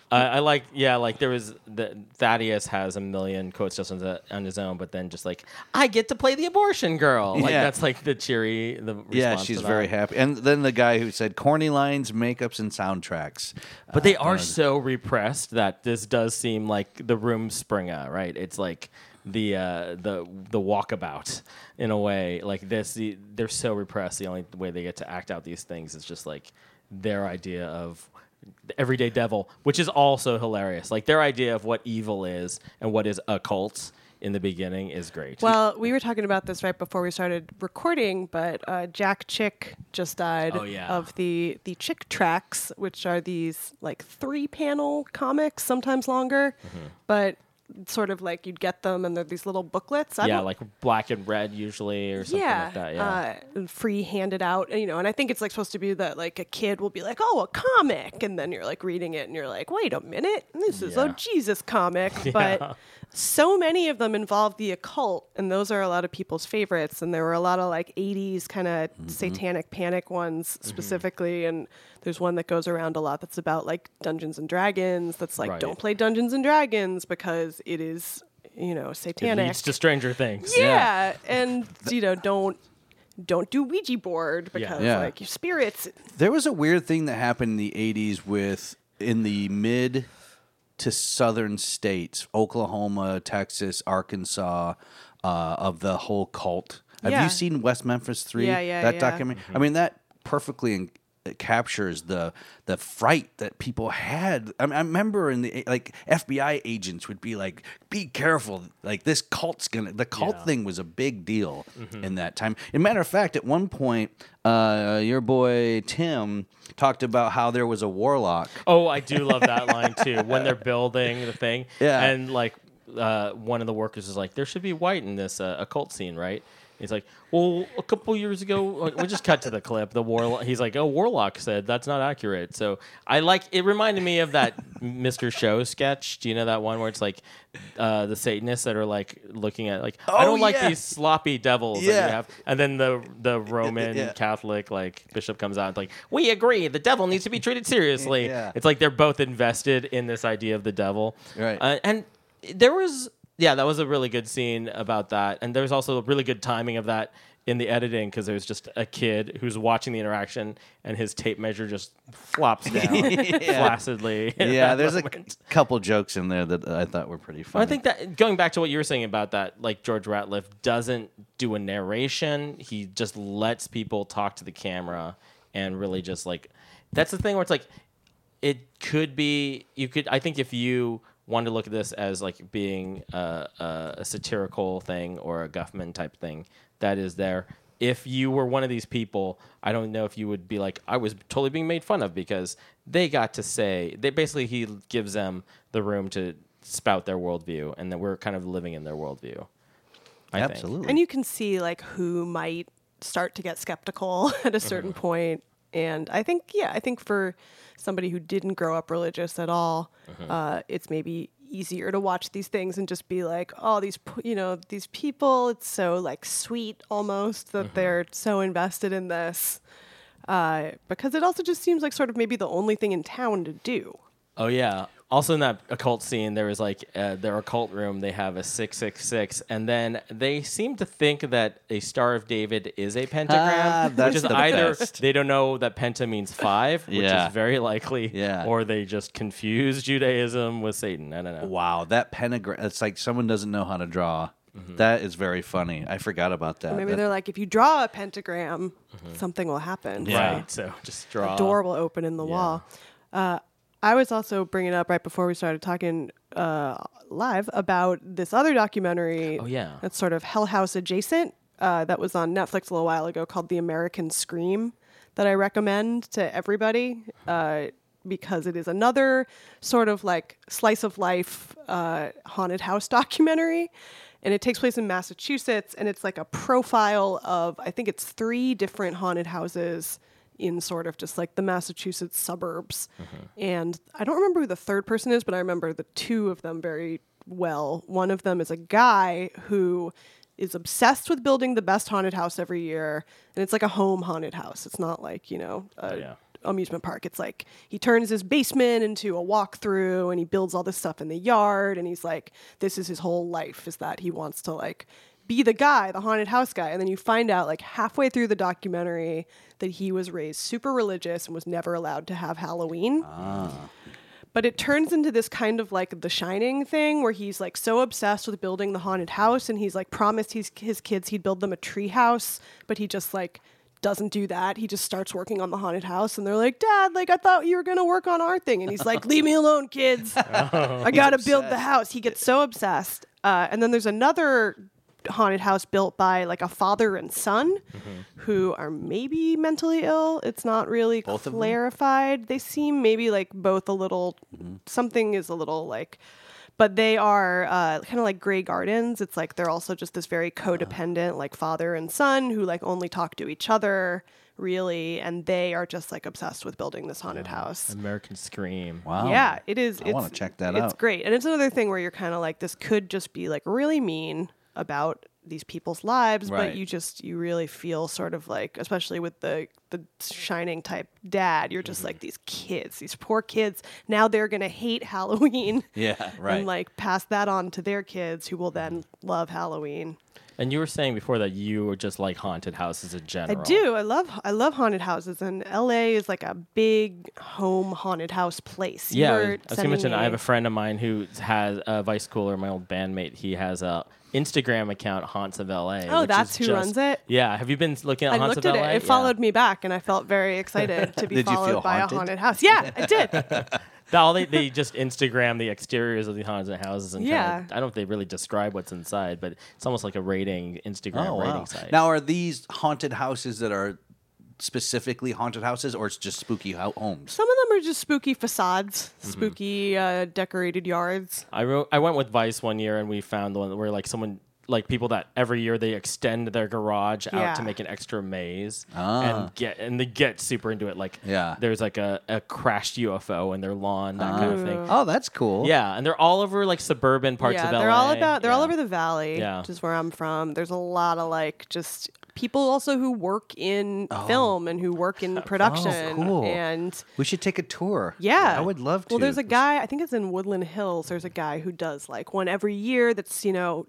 Speaker 2: I like, like there was Thaddeus has a million quotes just on his own, but then just like, I get to play the abortion girl. Like that's like the response
Speaker 3: she's
Speaker 2: to that.
Speaker 3: very happy. And then the guy who said corny lines, makeups, and soundtracks.
Speaker 2: But they are so repressed that this does seem like the Room Springer, right? It's like the walkabout in a way. Like this, they're so repressed. The only way they get to act out these things is just like their idea of the everyday devil, which is also hilarious. Like their idea of what evil is and what is a cult in the beginning is great.
Speaker 4: Well, we were talking about this right before we started recording, but Jack Chick just died of the Chick Tracts, which are these like 3-panel comics, sometimes longer, but sort of like you'd get them and they're these little booklets.
Speaker 2: Like black and red usually or something like that. Yeah,
Speaker 4: free handed out, and I think it's like supposed to be that like a kid will be like, oh, a comic, and then you're like reading it and you're like, wait a minute, this is a Jesus comic. But so many of them involve the occult, and those are a lot of people's favorites. And there were a lot of like 80s kind of satanic panic ones specifically, and there's one that goes around a lot that's about like Dungeons and Dragons. That's like, don't play Dungeons and Dragons because it is, satanic.
Speaker 2: It leads to stranger things.
Speaker 4: Yeah. And, don't do Ouija board because like your spirits.
Speaker 3: There was a weird thing that happened in the 80s in the mid to southern states, Oklahoma, Texas, Arkansas, of the whole cult. Have you seen West Memphis 3? That documentary? I mean, that perfectly it captures the fright that people had. I remember in the FBI agents would be like, "Be careful! Like this cult's gonna." The cult thing was a big deal in that time. As a matter of fact, at one point, your boy Tim talked about how there was a warlock.
Speaker 2: Oh, I do love that line too. When they're building the thing, and like one of the workers is like, "There should be white in this occult scene, right?" He's like, well, a couple years ago, we just cut to the clip. The warlock. He's like, Warlock said that's not accurate. So it reminded me of that Mr. Show sketch. Do you know that one where it's like the Satanists that are like looking at like, I don't like these sloppy devils that you have, and then the Roman Catholic like bishop comes out and like, we agree, the devil needs to be treated seriously. It's like they're both invested in this idea of the devil,
Speaker 3: right?
Speaker 2: And there was. Yeah, that was a really good scene about that. And there's also a really good timing of that in the editing because there's just a kid who's watching the interaction and his tape measure just flops down flaccidly.
Speaker 3: Yeah, there's a couple jokes in there that I thought were pretty funny.
Speaker 2: I think that going back to what you were saying about that, like George Ratliff doesn't do a narration. He just lets people talk to the camera and really just like, that's the thing where it's like, it could be, I think if you want to look at this as like being a satirical thing or a Guffman type thing that is there. If you were one of these people, I don't know if you would be like, I was totally being made fun of because they got to say, he gives them the room to spout their worldview and that we're kind of living in their worldview. I
Speaker 3: Absolutely.
Speaker 2: think.
Speaker 4: And you can see like who might start to get skeptical at a certain point. And I think for somebody who didn't grow up religious at all, it's maybe easier to watch these things and just be like, oh, these people, it's so like sweet almost that they're so invested in this, because it also just seems like sort of maybe the only thing in town to do.
Speaker 2: Oh yeah. Also in that occult scene, there was like their occult room. They have a 666, and then they seem to think that a Star of David is a pentagram, which is either they don't know that penta means 5, which is very likely, or they just confuse Judaism with Satan. I don't know.
Speaker 3: Wow, that pentagram! It's like someone doesn't know how to draw. That is very funny. I forgot about that.
Speaker 4: Or maybe they're like, if you draw a pentagram, something will happen.
Speaker 2: Yeah. Right. So just draw.
Speaker 4: A door will open in the wall. I was also bringing up right before we started talking live about this other documentary.
Speaker 2: Oh, yeah.
Speaker 4: That's sort of Hell House adjacent that was on Netflix a little while ago called The American Scream that I recommend to everybody because it is another sort of like slice of life haunted house documentary. And it takes place in Massachusetts, and it's like a profile of, I think it's 3 different haunted houses in sort of just like the Massachusetts suburbs. And I don't remember who the third person is, but I remember the 2 of them very well. One of them is a guy who is obsessed with building the best haunted house every year. And it's like a home haunted house. It's not like, amusement park. It's like he turns his basement into a walkthrough and he builds all this stuff in the yard. And he's like, this is his whole life, is that he wants to like be the guy, the haunted house guy. And then you find out like halfway through the documentary that he was raised super religious and was never allowed to have Halloween. But it turns into this kind of like The Shining thing where he's like so obsessed with building the haunted house, and he's like promised his kids he'd build them a tree house, but he just like doesn't do that. He just starts working on the haunted house, and they're like, Dad, like I thought you were going to work on our thing. And he's like, leave me alone, kids. I got to build the house. He gets so obsessed. And then there's another haunted house built by like a father and son who are maybe mentally ill. It's not really clarified. They seem maybe like both a little, something is a little like, but they are kind of like Grey Gardens. It's like they're also just this very codependent like father and son who like only talk to each other really, and they are just like obsessed with building this haunted house.
Speaker 2: American Scream.
Speaker 3: Wow.
Speaker 4: Yeah, it is.
Speaker 3: I want to check that out.
Speaker 4: It's great. And it's another thing where you're kind of like, this could just be like really mean about these people's lives,
Speaker 3: Right.
Speaker 4: but you really feel sort of like, especially with the Shining type dad, you're just like, these kids, these poor kids, now they're going to hate Halloween.
Speaker 3: Yeah, right.
Speaker 4: And like pass that on to their kids who will then love Halloween.
Speaker 2: And you were saying before that you were just like haunted houses in general.
Speaker 4: I do. I love haunted houses, and LA is like a big home haunted house place.
Speaker 2: Yeah, I was going to mention, I have a friend of mine who has a Vice Cooler, my old bandmate. He has a Instagram account, Haunts of LA.
Speaker 4: Oh, that's who runs it?
Speaker 2: Yeah. Have you been looking at
Speaker 4: I
Speaker 2: Haunts
Speaker 4: looked
Speaker 2: of
Speaker 4: at
Speaker 2: LA?
Speaker 4: it. It followed me back, and I felt very excited to be
Speaker 3: Did you feel
Speaker 4: followed by
Speaker 3: haunted?
Speaker 4: a haunted house. Yeah, I did.
Speaker 2: They just Instagram the exteriors of the haunted houses, and
Speaker 4: Yeah.
Speaker 2: I don't know if they really describe what's inside, but it's almost like a Instagram rating site.
Speaker 3: Now, are these haunted houses that are specifically haunted houses, or it's just spooky homes?
Speaker 4: Some of them are just spooky facades, spooky decorated yards.
Speaker 2: I went with Vice one year, and we found the one where like someone. Like people that every year they extend their garage out
Speaker 4: Yeah.
Speaker 2: to make an extra maze and they get super into it. Like
Speaker 3: Yeah.
Speaker 2: there's like a crashed UFO in their lawn, that kind of thing.
Speaker 3: Oh, that's cool.
Speaker 2: Yeah, and they're all over like suburban parts of LA.
Speaker 4: they're all over the valley,
Speaker 2: Yeah.
Speaker 4: which is where I'm from. There's a lot of like just people also who work in film and who work in production.
Speaker 3: cool.
Speaker 4: And
Speaker 3: We should take a tour.
Speaker 4: yeah,
Speaker 3: I would love to.
Speaker 4: Well, there's a guy, I think it's in Woodland Hills. There's a guy who does like one every year that's,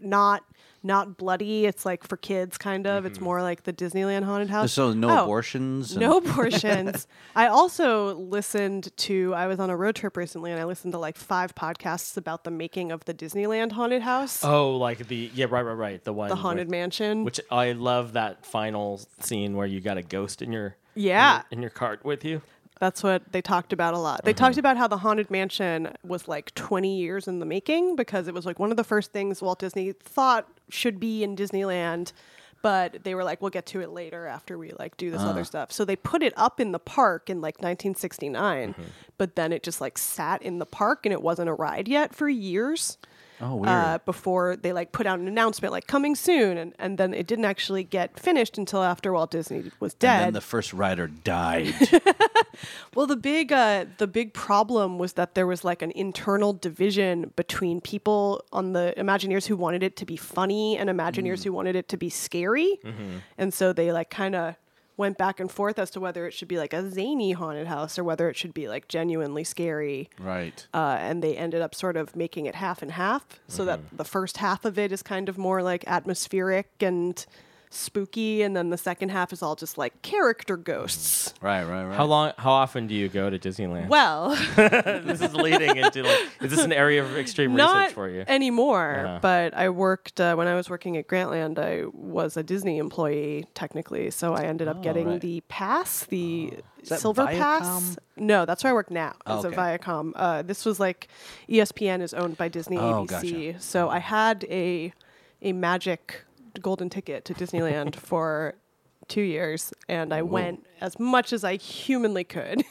Speaker 4: not bloody. It's like for kids, kind of. It's more like the Disneyland haunted house.
Speaker 3: So no abortions?
Speaker 4: No abortions. I also I was on a road trip recently, and I listened to like 5 podcasts about the making of the Disneyland haunted house,
Speaker 2: Oh, like right. The one
Speaker 4: the haunted mansion.
Speaker 2: Which I love that final scene where you got a ghost in your in your cart with you.
Speaker 4: That's what they talked about a lot. They talked about how the Haunted Mansion was like 20 years in the making, because it was like one of the first things Walt Disney thought should be in Disneyland. But they were like, we'll get to it later after we like do this other stuff. So they put it up in the park in like 1969, but then it just like sat in the park and it wasn't a ride yet for years.
Speaker 3: Oh, weird.
Speaker 4: Before they like put out an announcement like coming soon, and then it didn't actually get finished until after Walt Disney was dead.
Speaker 3: And then the first rider died.
Speaker 4: Well, the big problem was that there was like an internal division between people on the Imagineers who wanted it to be funny and Imagineers who wanted it to be scary, and so they like kind of went back and forth as to whether it should be like a zany haunted house or whether it should be like genuinely scary.
Speaker 3: Right.
Speaker 4: And they ended up sort of making it half and half, so that the first half of it is kind of more like atmospheric and spooky, and then the second half is all just like character ghosts.
Speaker 3: Right.
Speaker 2: How often do you go to Disneyland?
Speaker 4: Well,
Speaker 2: This is leading into like, is this an area of extreme
Speaker 4: not
Speaker 2: research for you?
Speaker 4: anymore,
Speaker 2: Yeah.
Speaker 4: but I worked when I was working at Grantland. I was a Disney employee technically, so I ended up getting
Speaker 3: right.
Speaker 4: the pass, the
Speaker 3: that
Speaker 4: silver
Speaker 3: Viacom?
Speaker 4: pass. No, that's where I work now. It's
Speaker 3: okay.
Speaker 4: a Viacom. This was like ESPN is owned by Disney
Speaker 3: Oh,
Speaker 4: ABC,
Speaker 3: gotcha.
Speaker 4: so I had a magic golden ticket to Disneyland for 2 years, and I went as much as I humanly could,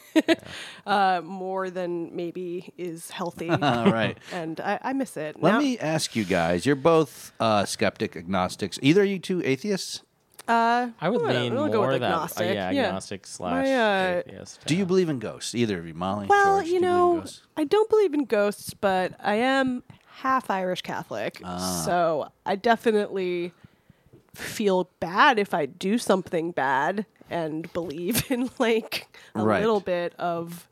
Speaker 4: more than maybe is healthy.
Speaker 3: All right.
Speaker 4: And I miss it.
Speaker 3: Let
Speaker 4: Now-
Speaker 3: me ask you guys. You're both skeptic, agnostics. Either of you two atheists?
Speaker 2: I would
Speaker 4: I'm
Speaker 2: lean
Speaker 4: gonna
Speaker 2: more
Speaker 4: go with
Speaker 2: that.
Speaker 4: agnostic.
Speaker 2: Agnostic slash
Speaker 4: My,
Speaker 2: atheist.
Speaker 3: Do you believe in ghosts? Either of you, Molly?
Speaker 4: Well,
Speaker 3: George, do
Speaker 4: you
Speaker 3: believe in
Speaker 4: know,
Speaker 3: ghosts?
Speaker 4: I don't believe in ghosts, but I am half Irish Catholic, so I definitely feel bad if I do something bad and believe in like a
Speaker 3: Right.
Speaker 4: little bit of,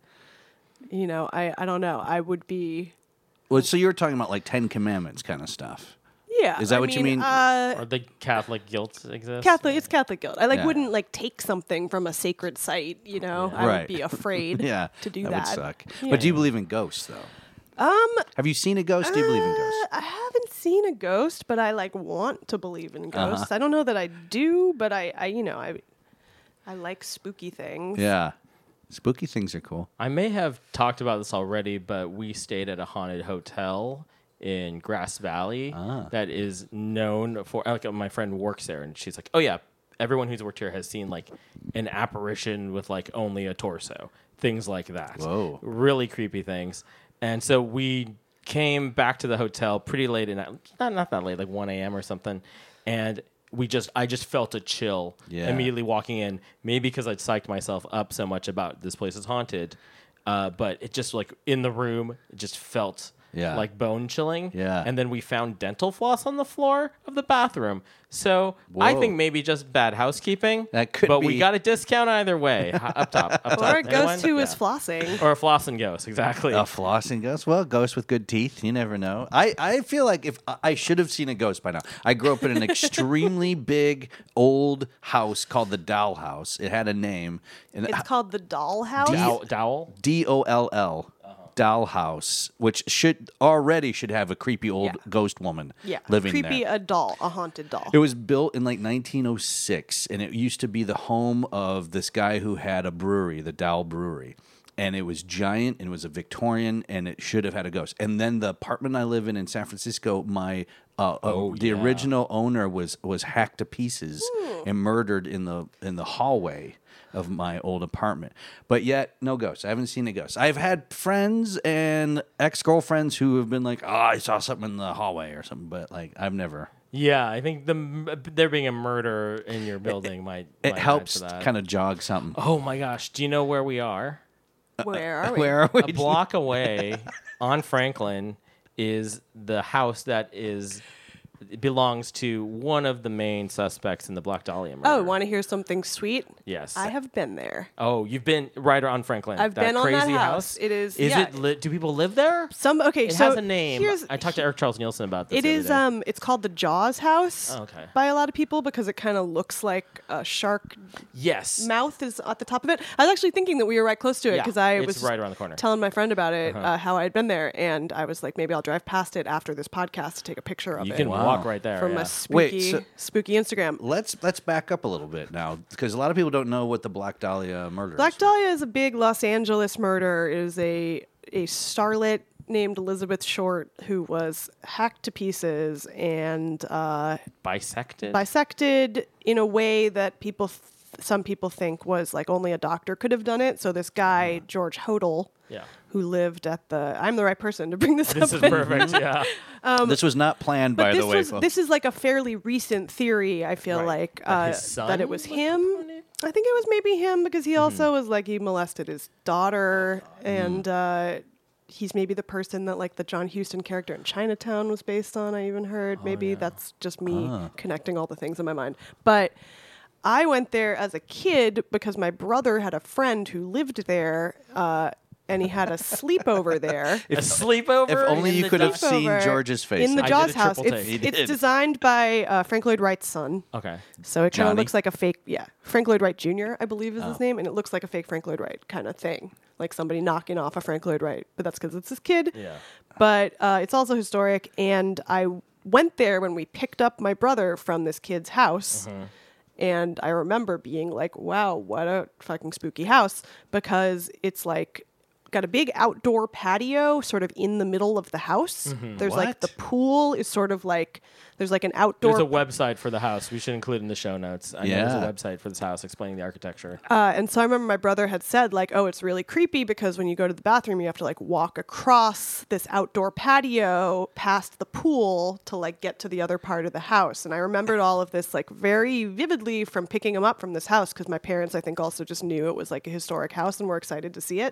Speaker 4: I don't know. I would be,
Speaker 3: Well, so you're talking about like 10 Commandments kind of stuff.
Speaker 4: yeah.
Speaker 3: Is that what you mean?
Speaker 2: Or the Catholic guilt exists?
Speaker 4: It's Catholic guilt. I
Speaker 3: Yeah.
Speaker 4: wouldn't like take something from a sacred site, I
Speaker 3: Right.
Speaker 4: would be afraid
Speaker 3: Yeah,
Speaker 4: to do
Speaker 3: that
Speaker 4: that.
Speaker 3: would suck.
Speaker 4: Yeah.
Speaker 3: But do you believe in ghosts, though? Have you seen a ghost? Do you believe in ghosts?
Speaker 4: I haven't seen a ghost, but I like want to believe in ghosts. I don't know that I do, but I like spooky things.
Speaker 3: Yeah. Spooky things are cool.
Speaker 2: I may have talked about this already, but we stayed at a haunted hotel in Grass Valley that is known for, like, my friend works there, and she's like, oh, yeah, everyone who's worked here has seen, like, an apparition with, like, only a torso. Things like that.
Speaker 3: Whoa.
Speaker 2: Really creepy things. And so we came back to the hotel pretty late, not that late, like 1 a.m. or something, and I just felt a chill immediately walking in, maybe because I'd psyched myself up so much about this place is haunted, but it just, like, in the room, it just felt like bone chilling.
Speaker 3: Yeah.
Speaker 2: And then we found dental floss on the floor of the bathroom. So I
Speaker 3: Whoa.
Speaker 2: think maybe just bad housekeeping.
Speaker 3: That could
Speaker 2: but
Speaker 3: be.
Speaker 2: we got a discount either way. Up top.
Speaker 4: Or a
Speaker 2: Anyone?
Speaker 4: ghost who is
Speaker 2: Yeah.
Speaker 4: flossing.
Speaker 2: Or a floss and ghost, exactly.
Speaker 3: A flossing ghost? Well, ghost with good teeth. You never know. I feel like if I should have seen a ghost by now. I grew up in an extremely big old house called the Doll House. It had a name. And
Speaker 4: It's called the Doll House.
Speaker 2: Dowel?
Speaker 3: DOLL. Doll House, which should have a creepy old
Speaker 4: Yeah.
Speaker 3: ghost woman
Speaker 4: Yeah,
Speaker 3: living
Speaker 4: creepy
Speaker 3: there.
Speaker 4: a haunted doll.
Speaker 3: It was built in like 1906, and it used to be the home of this guy who had a brewery, the Dow Brewery. And it was giant, and it was a Victorian, and it should have had a ghost. And then the apartment I live in San Francisco, the original owner was hacked to pieces and murdered in the hallway of my old apartment. But yet, no ghosts. I haven't seen a ghost. I've had friends and ex-girlfriends who have been like, oh, I saw something in the hallway or something, but like I've never.
Speaker 2: Yeah, I think there being a murder in your building might
Speaker 3: It
Speaker 2: add
Speaker 3: helps
Speaker 2: to that.
Speaker 3: kind of jog something.
Speaker 2: Oh my gosh, do you know where we are?
Speaker 4: Where are we?
Speaker 3: Where are we?
Speaker 2: A block away on Franklin is the house that belongs to one of the main suspects in the Black Dahlia murder.
Speaker 4: Oh, want to hear something sweet?
Speaker 2: Yes.
Speaker 4: I have been there.
Speaker 2: Oh, you've been right on Franklin.
Speaker 4: I've
Speaker 2: that
Speaker 4: been on that
Speaker 2: crazy
Speaker 4: house. It is-
Speaker 2: Is
Speaker 4: yeah.
Speaker 2: it? Do people live there?
Speaker 4: Okay,
Speaker 2: It
Speaker 4: so
Speaker 2: has a name.
Speaker 4: here's-
Speaker 2: I talked to Eric Charles Nielsen about this.
Speaker 4: It
Speaker 2: the
Speaker 4: is
Speaker 2: other day.
Speaker 4: it's called the Jaws house.
Speaker 2: Oh, okay.
Speaker 4: By a lot of people because it kind of looks like a shark
Speaker 2: Yes.
Speaker 4: mouth is at the top of it. I was actually thinking that we were right close to it
Speaker 2: Yeah,
Speaker 4: because I
Speaker 2: it's
Speaker 4: was
Speaker 2: right around the corner.
Speaker 4: telling my friend about it, how I had been there, and I was like, maybe I'll drive past it after this podcast to take a picture of
Speaker 2: You
Speaker 4: it
Speaker 2: can walk right there.
Speaker 4: from
Speaker 2: yeah.
Speaker 4: a spooky,
Speaker 3: so-
Speaker 4: spooky Instagram.
Speaker 3: Let's back up a little bit now, because a lot of people don't know what the Black Dahlia murder
Speaker 4: Black
Speaker 3: is.
Speaker 4: Dahlia is a big Los Angeles murder. It is a starlet named Elizabeth Short who was hacked to pieces and
Speaker 2: Bisected?
Speaker 4: bisected in a way that some people think was like only a doctor could have done it. So this guy, George Hodel,
Speaker 2: Yeah.
Speaker 4: who lived at I'm the right person to bring this
Speaker 2: This
Speaker 4: up.
Speaker 2: is perfect, yeah.
Speaker 3: This was not planned, by the way. folks.
Speaker 4: This is like a fairly recent theory, I feel
Speaker 2: Right.
Speaker 4: like,
Speaker 2: That his son
Speaker 4: that it was
Speaker 2: was
Speaker 4: him. I think it was maybe him because he
Speaker 2: Mm-hmm.
Speaker 4: also was like, he molested his daughter and he's maybe the person that like the John Huston character in Chinatown was based on, I even heard. Maybe that's just me connecting all the things in my mind. But I went there as a kid because my brother had a friend who lived there and he had a sleepover there.
Speaker 2: A sleepover?
Speaker 3: If only
Speaker 2: in
Speaker 3: you
Speaker 2: the
Speaker 3: could have
Speaker 2: dock?
Speaker 3: seen
Speaker 4: Sleepover
Speaker 3: George's face.
Speaker 4: in the
Speaker 2: I did
Speaker 4: Jaws
Speaker 2: a
Speaker 4: house.
Speaker 2: triple
Speaker 4: It's,
Speaker 2: take.
Speaker 3: He
Speaker 4: it's
Speaker 3: did.
Speaker 4: designed by Frank Lloyd Wright's son.
Speaker 2: Okay.
Speaker 4: So it kind
Speaker 3: Johnny?
Speaker 4: of looks like a fake, Frank Lloyd Wright Jr., I believe is his name, and it looks like a fake Frank Lloyd Wright kind of thing, like somebody knocking off a Frank Lloyd Wright, but that's because it's his kid.
Speaker 2: Yeah.
Speaker 4: But it's also historic, and I went there when we picked up my brother from this kid's house, and I remember being like, wow, what a fucking spooky house, because it's like got a big outdoor patio sort of in the middle of the house. There's like
Speaker 3: What?
Speaker 4: the pool is sort of like, there's like an outdoor
Speaker 2: There's a website for the house. We should include in the show notes. I know
Speaker 3: Yeah.
Speaker 2: there's a website for this house explaining the architecture.
Speaker 4: and so I remember my brother had said like, oh, it's really creepy because when you go to the bathroom, you have to like walk across this outdoor patio past the pool to like get to the other part of the house. And I remembered all of this like very vividly from picking him up from this house because my parents, I think, also just knew it was like a historic house and were excited to see it.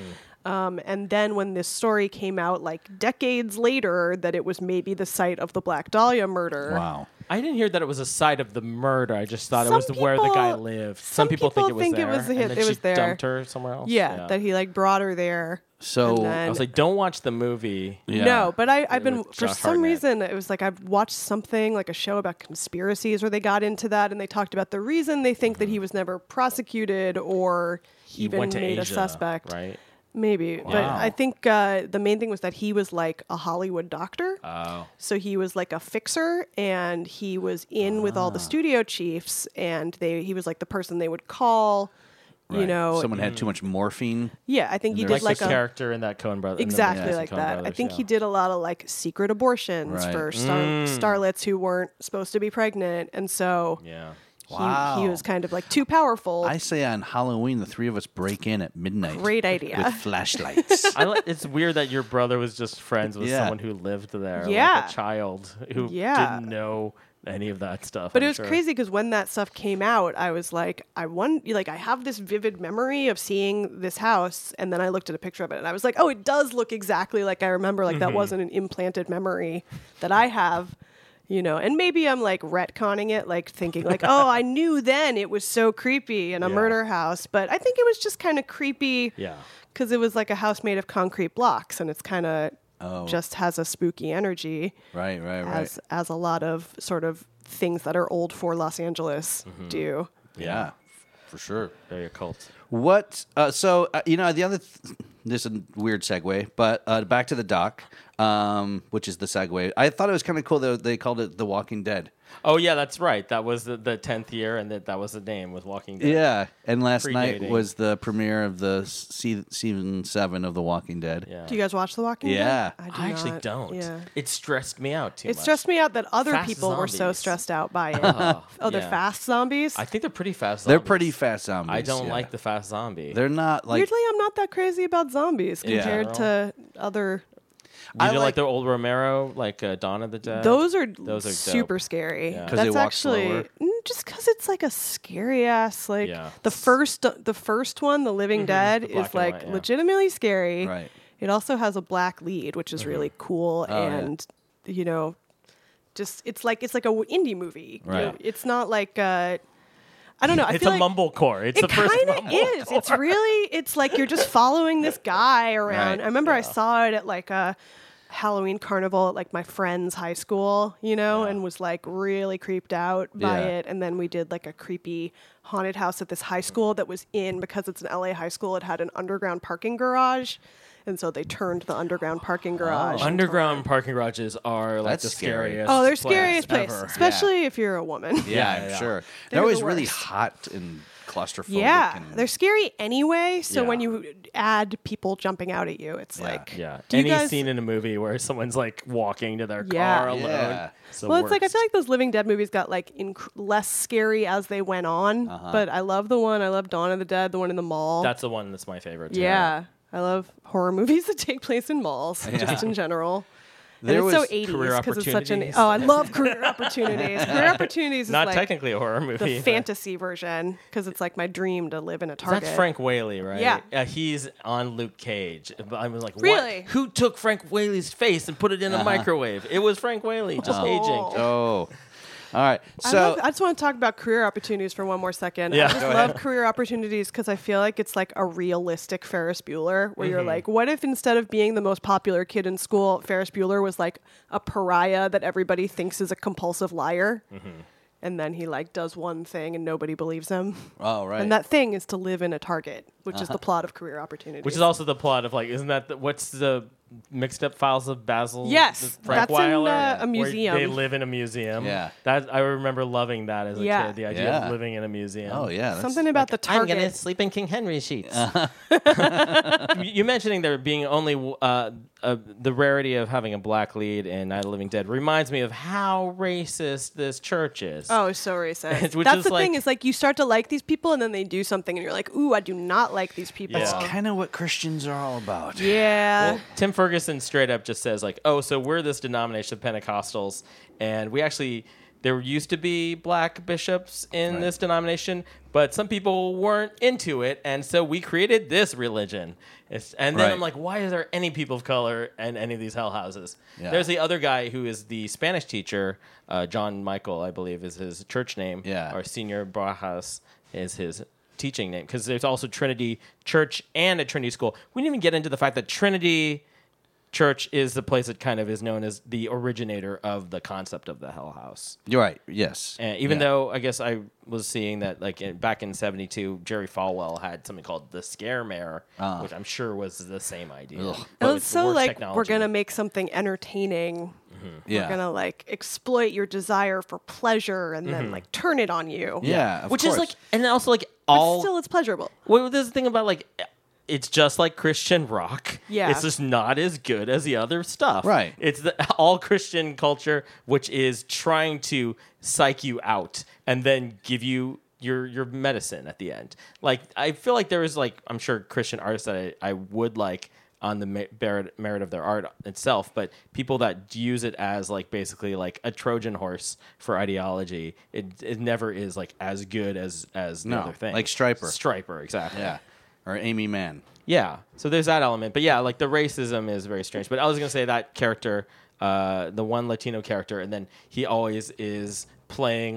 Speaker 4: And then when this story came out like decades later that it was maybe the site of the Black Dahlia murder.
Speaker 3: Wow.
Speaker 2: I didn't hear that it was a site of the murder. I just thought it
Speaker 4: Some
Speaker 2: was where the guy
Speaker 4: people-
Speaker 2: lived.
Speaker 4: some
Speaker 2: Some people think it was
Speaker 4: think
Speaker 2: there.
Speaker 4: it was
Speaker 2: and
Speaker 4: it
Speaker 2: then
Speaker 4: was
Speaker 2: she
Speaker 4: there.
Speaker 2: dumped her somewhere else.
Speaker 4: Yeah, that he like brought her there.
Speaker 3: So
Speaker 4: and
Speaker 2: I
Speaker 4: then-
Speaker 2: was like, don't watch the movie.
Speaker 3: Yeah.
Speaker 4: No, but I've been
Speaker 2: with
Speaker 4: for
Speaker 2: Josh
Speaker 4: some
Speaker 2: Hartnett.
Speaker 4: reason it was like I've watched something like a show about conspiracies where they got into that and they talked about the reason they think that he was never prosecuted or
Speaker 2: He
Speaker 4: even
Speaker 2: went to
Speaker 4: made
Speaker 2: Asia,
Speaker 4: a suspect.
Speaker 2: right?
Speaker 4: Maybe, but
Speaker 3: Wow.
Speaker 4: I think the main thing was that he was like a Hollywood doctor.
Speaker 3: Oh.
Speaker 4: So he was like a fixer, and he was in with all the studio chiefs, and he was like the person they would call. You
Speaker 3: Right.
Speaker 4: know,
Speaker 3: someone had too much morphine.
Speaker 4: yeah, I think he
Speaker 3: There's
Speaker 4: did
Speaker 2: Like,
Speaker 4: like
Speaker 2: the
Speaker 4: a
Speaker 2: character in that Coen Brothers.
Speaker 4: exactly like that. I think he did a lot of like secret abortions
Speaker 3: Right.
Speaker 4: for starlets who weren't supposed to be pregnant, and so
Speaker 2: Yeah.
Speaker 4: he,
Speaker 3: Wow.
Speaker 4: he was kind of like too powerful.
Speaker 3: I say on Halloween, the three of us break in at midnight.
Speaker 4: Great idea.
Speaker 3: With flashlights.
Speaker 2: It's weird that your brother was just friends with
Speaker 3: Yeah.
Speaker 2: someone who lived there,
Speaker 4: Yeah.
Speaker 2: like a child who
Speaker 4: Yeah.
Speaker 2: didn't know any of that stuff.
Speaker 4: But
Speaker 2: I'm
Speaker 4: it was
Speaker 2: sure.
Speaker 4: crazy because when that stuff came out, I was like, I have this vivid memory of seeing this house, and then I looked at a picture of it, and I was like, oh, it does look exactly like I remember. Like that wasn't an implanted memory that I have, you know. And maybe I'm like retconning it, like thinking like, oh, I knew then it was so creepy in a
Speaker 2: Yeah.
Speaker 4: murder house, but I think it was just kind of creepy,
Speaker 2: Yeah.
Speaker 4: because it was like a house made of concrete blocks, and it's kind of just has a spooky energy
Speaker 3: right.
Speaker 4: as a lot of sort of things that are old for Los Angeles do.
Speaker 3: Yeah, for sure.
Speaker 2: Very occult.
Speaker 3: What? The other. This is a weird segue, but back to the doc, which is the segue. I thought it was kind of cool that they called it The Walking Dead.
Speaker 2: Oh yeah, that's right. That was the 10th year, and that was the name with Walking Dead.
Speaker 3: Yeah, and last night
Speaker 2: Predating.
Speaker 3: was the premiere of the season 7 of The Walking Dead.
Speaker 2: Yeah.
Speaker 4: Do you guys watch The Walking
Speaker 3: Yeah.
Speaker 4: Dead?
Speaker 2: I actually
Speaker 4: not.
Speaker 2: don't.
Speaker 4: Yeah.
Speaker 2: It stressed me out too
Speaker 4: It
Speaker 2: much.
Speaker 4: stressed me out that other
Speaker 2: Fast
Speaker 4: people were so
Speaker 2: zombies.
Speaker 4: stressed out by it. They're
Speaker 2: yeah.
Speaker 4: fast zombies.
Speaker 2: I think they're pretty fast.
Speaker 3: They're
Speaker 2: Zombies.
Speaker 3: pretty fast zombies.
Speaker 2: I don't
Speaker 3: yeah.
Speaker 2: like the fast zombie.
Speaker 3: They're not like.
Speaker 4: Weirdly, I'm not that crazy about zombies
Speaker 3: Yeah.
Speaker 4: compared to other.
Speaker 2: You
Speaker 3: I
Speaker 2: didn't like
Speaker 3: like-
Speaker 2: the old Romero, like Dawn of the Dead.
Speaker 4: Those are
Speaker 2: dope.
Speaker 4: super scary.
Speaker 2: Yeah.
Speaker 3: 'Cause they
Speaker 4: That's
Speaker 3: walk
Speaker 4: actually
Speaker 3: slower?
Speaker 4: just because it's like a scary ass like
Speaker 2: Yeah.
Speaker 4: the first one, The Living Dead,
Speaker 2: black
Speaker 4: is
Speaker 2: and
Speaker 4: like
Speaker 2: white, yeah.
Speaker 4: legitimately scary.
Speaker 3: Right.
Speaker 4: It also has a black lead, which is really cool,
Speaker 3: Oh, yeah.
Speaker 4: and you know, just it's like a indie movie. You know,
Speaker 3: Right.
Speaker 4: it's not like I don't know. I
Speaker 2: It's
Speaker 4: feel
Speaker 2: a
Speaker 4: like
Speaker 2: mumblecore. It's
Speaker 4: it
Speaker 2: the first
Speaker 4: kind of
Speaker 2: mumblecore.
Speaker 4: is. It's really. It's like you're just following this guy around.
Speaker 3: Right.
Speaker 4: I remember I saw it at like a Halloween carnival at like my friend's high school, you know, and was like really creeped out by
Speaker 3: Yeah.
Speaker 4: it. And then we did like a creepy haunted house at this high school that was because it's an LA high school. It had an underground parking garage. And so they turned the underground parking garage.
Speaker 2: Underground parking garages are like
Speaker 3: That's
Speaker 2: the
Speaker 3: scary.
Speaker 2: scariest.
Speaker 4: Oh, they're scariest place,
Speaker 2: ever.
Speaker 4: especially if you're a woman.
Speaker 3: Yeah, I'm sure.
Speaker 4: They're
Speaker 3: They're always
Speaker 4: the
Speaker 3: really
Speaker 4: worst.
Speaker 3: hot and claustrophobic.
Speaker 4: Yeah,
Speaker 3: and,
Speaker 4: they're scary anyway. So
Speaker 2: Yeah.
Speaker 4: when you add people jumping out at you, it's
Speaker 3: Yeah.
Speaker 4: like
Speaker 2: Yeah.
Speaker 4: Do you
Speaker 2: Any
Speaker 4: guys-
Speaker 2: scene in a movie where someone's like walking to their
Speaker 4: Yeah.
Speaker 2: car alone.
Speaker 3: Yeah.
Speaker 2: It's the
Speaker 4: well, it's like I
Speaker 2: worst.
Speaker 4: feel like those Living Dead movies got like less scary as they went on. But I love the one. I love Dawn of the Dead, the one in the mall.
Speaker 2: That's the one that's my favorite. Too.
Speaker 4: yeah. I love horror movies that take place in malls, just in general.
Speaker 3: There
Speaker 4: and it's so
Speaker 3: was
Speaker 4: 80s
Speaker 2: Career
Speaker 4: because it's such an.
Speaker 2: Opportunities.
Speaker 4: Oh, I love Career Opportunities. Career Opportunities is
Speaker 2: Not
Speaker 4: like
Speaker 2: technically a horror movie.
Speaker 4: the
Speaker 2: but-
Speaker 4: fantasy version because it's like my dream to live in a Target.
Speaker 2: That's Frank Whaley, right?
Speaker 4: Yeah.
Speaker 2: He's on Luke Cage. But I was like, what?
Speaker 4: Really?
Speaker 2: Who took Frank Whaley's face and put it in a microwave? It was Frank Whaley, just aging.
Speaker 3: Oh. All right.
Speaker 4: I
Speaker 3: So
Speaker 4: just want to talk about career opportunities for one more second.
Speaker 2: Yeah.
Speaker 4: I just
Speaker 2: Go
Speaker 4: love career opportunities because I feel like it's like a realistic Ferris Bueller where
Speaker 2: Mm-hmm.
Speaker 4: you're like, what if instead of being the most popular kid in school, Ferris Bueller was like a pariah that everybody thinks is a compulsive liar?
Speaker 2: Mm-hmm.
Speaker 4: And then he like does one thing and nobody believes him.
Speaker 3: Oh, right.
Speaker 4: And that thing is to live in a Target, which is the plot of Career Opportunities.
Speaker 2: Which is also the plot of like, isn't that what's the mixed up files of Basil?
Speaker 4: Yes,
Speaker 2: Frank
Speaker 4: that's in,
Speaker 2: Weiler,
Speaker 4: a
Speaker 2: where
Speaker 4: museum.
Speaker 2: They live in a museum.
Speaker 3: Yeah.
Speaker 2: That I remember loving that as a
Speaker 4: Yeah.
Speaker 2: kid. The idea
Speaker 3: Yeah.
Speaker 2: of living in a museum.
Speaker 3: Oh yeah. That's,
Speaker 4: Something about the
Speaker 2: I'm
Speaker 4: Target.
Speaker 2: gonna sleep in King Henry sheets. You mentioning there being only the rarity of having a black lead in Night of the Living Dead reminds me of how racist this church is.
Speaker 4: Oh, it's so racist.
Speaker 2: Which
Speaker 4: That's
Speaker 2: is
Speaker 4: the thing
Speaker 2: like-
Speaker 4: is like you start to like these people and then they do something and you're like, ooh, I do not like these people.
Speaker 2: Yeah.
Speaker 3: That's kind of what Christians are all about.
Speaker 4: Yeah.
Speaker 2: Well, Tim Ferguson straight up just says like, oh, so we're this denomination of Pentecostals, and we actually there used to be black bishops in this denomination, but some people weren't into it, and so we created this religion. And then I'm like, why is there any people of color in any of these hell houses?
Speaker 3: Yeah.
Speaker 2: There's the other guy who is the Spanish teacher, John Michael, I believe, is his church name, or Senior Barajas is his teaching name, because there's also Trinity Church and a Trinity School. We didn't even get into the fact that Trinity Church is the place that kind of is known as the originator of the concept of the Hell House.
Speaker 3: You're right. Yes.
Speaker 2: And even though I guess I was seeing that back in '72, Jerry Falwell had something called the Scare Mare, which I'm sure was the same idea.
Speaker 4: It's so like we're gonna make something entertaining. We're gonna exploit your desire for pleasure and then turn it on you.
Speaker 3: Yeah,
Speaker 2: which
Speaker 3: course.
Speaker 2: is and also
Speaker 4: but still it's pleasurable.
Speaker 2: Well, there's the thing about it's just like Christian rock.
Speaker 4: Yeah.
Speaker 2: It's just not as good as the other stuff.
Speaker 3: Right.
Speaker 2: It's all Christian culture, which is trying to psych you out and then give you your medicine at the end. I feel like there is I'm sure Christian artists that I would like on the merit of their art itself, but people that use it as basically a Trojan horse for ideology, it never is as good as the other thing.
Speaker 3: Like Stryper.
Speaker 2: Stryper, exactly.
Speaker 3: Yeah. Or Amy Mann.
Speaker 2: Yeah, so there's that element. But yeah, the racism is very strange. But I was going to say that character, the one Latino character, and then he always is playing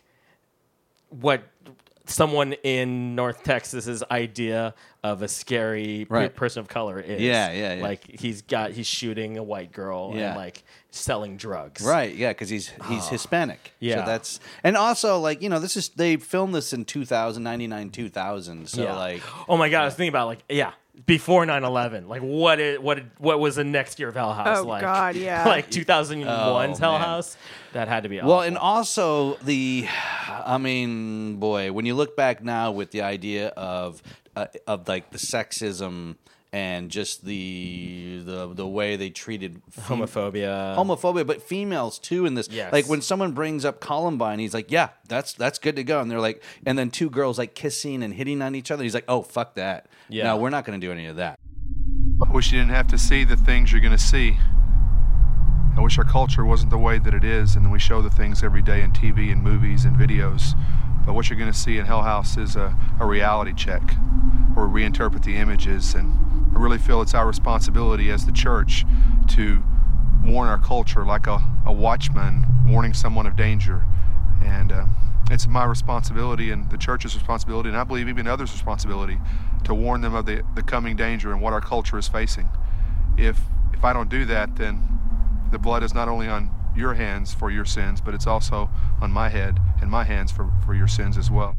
Speaker 2: what someone in North Texas's idea of a scary person of color is.
Speaker 3: Yeah.
Speaker 2: He's shooting a white girl and selling drugs.
Speaker 3: Right, yeah, because he's Hispanic.
Speaker 2: Yeah.
Speaker 3: So that's, and also they filmed this in 99, 2000. So
Speaker 2: oh my God, I was thinking about before 9/11, what was the next year of Hell House like?
Speaker 4: Oh God, yeah.
Speaker 2: 2001's Hell House. That had to be awful.
Speaker 3: Well, and also when you look back now with the idea of the sexism and just the way they treated
Speaker 2: homophobia,
Speaker 3: but females too in this.
Speaker 2: Yes.
Speaker 3: When someone brings up Columbine, he's like, "Yeah, that's good to go," and they're and then two girls kissing and hitting on each other. He's like, "Oh, fuck that!
Speaker 2: Yeah.
Speaker 3: No, we're not going to do any of that."
Speaker 8: I wish you didn't have to see the things you're going to see. I wish our culture wasn't the way that it is, and we show the things every day in TV and movies and videos. But what you're going to see in Hell House is a reality check, where we reinterpret the images. And I really feel it's our responsibility as the church to warn our culture like a watchman warning someone of danger. And it's my responsibility and the church's responsibility, and I believe even others' responsibility, to warn them of the coming danger and what our culture is facing. If I don't do that, then the blood is not only on your hands for your sins, but it's also on my head and my hands for your sins as well.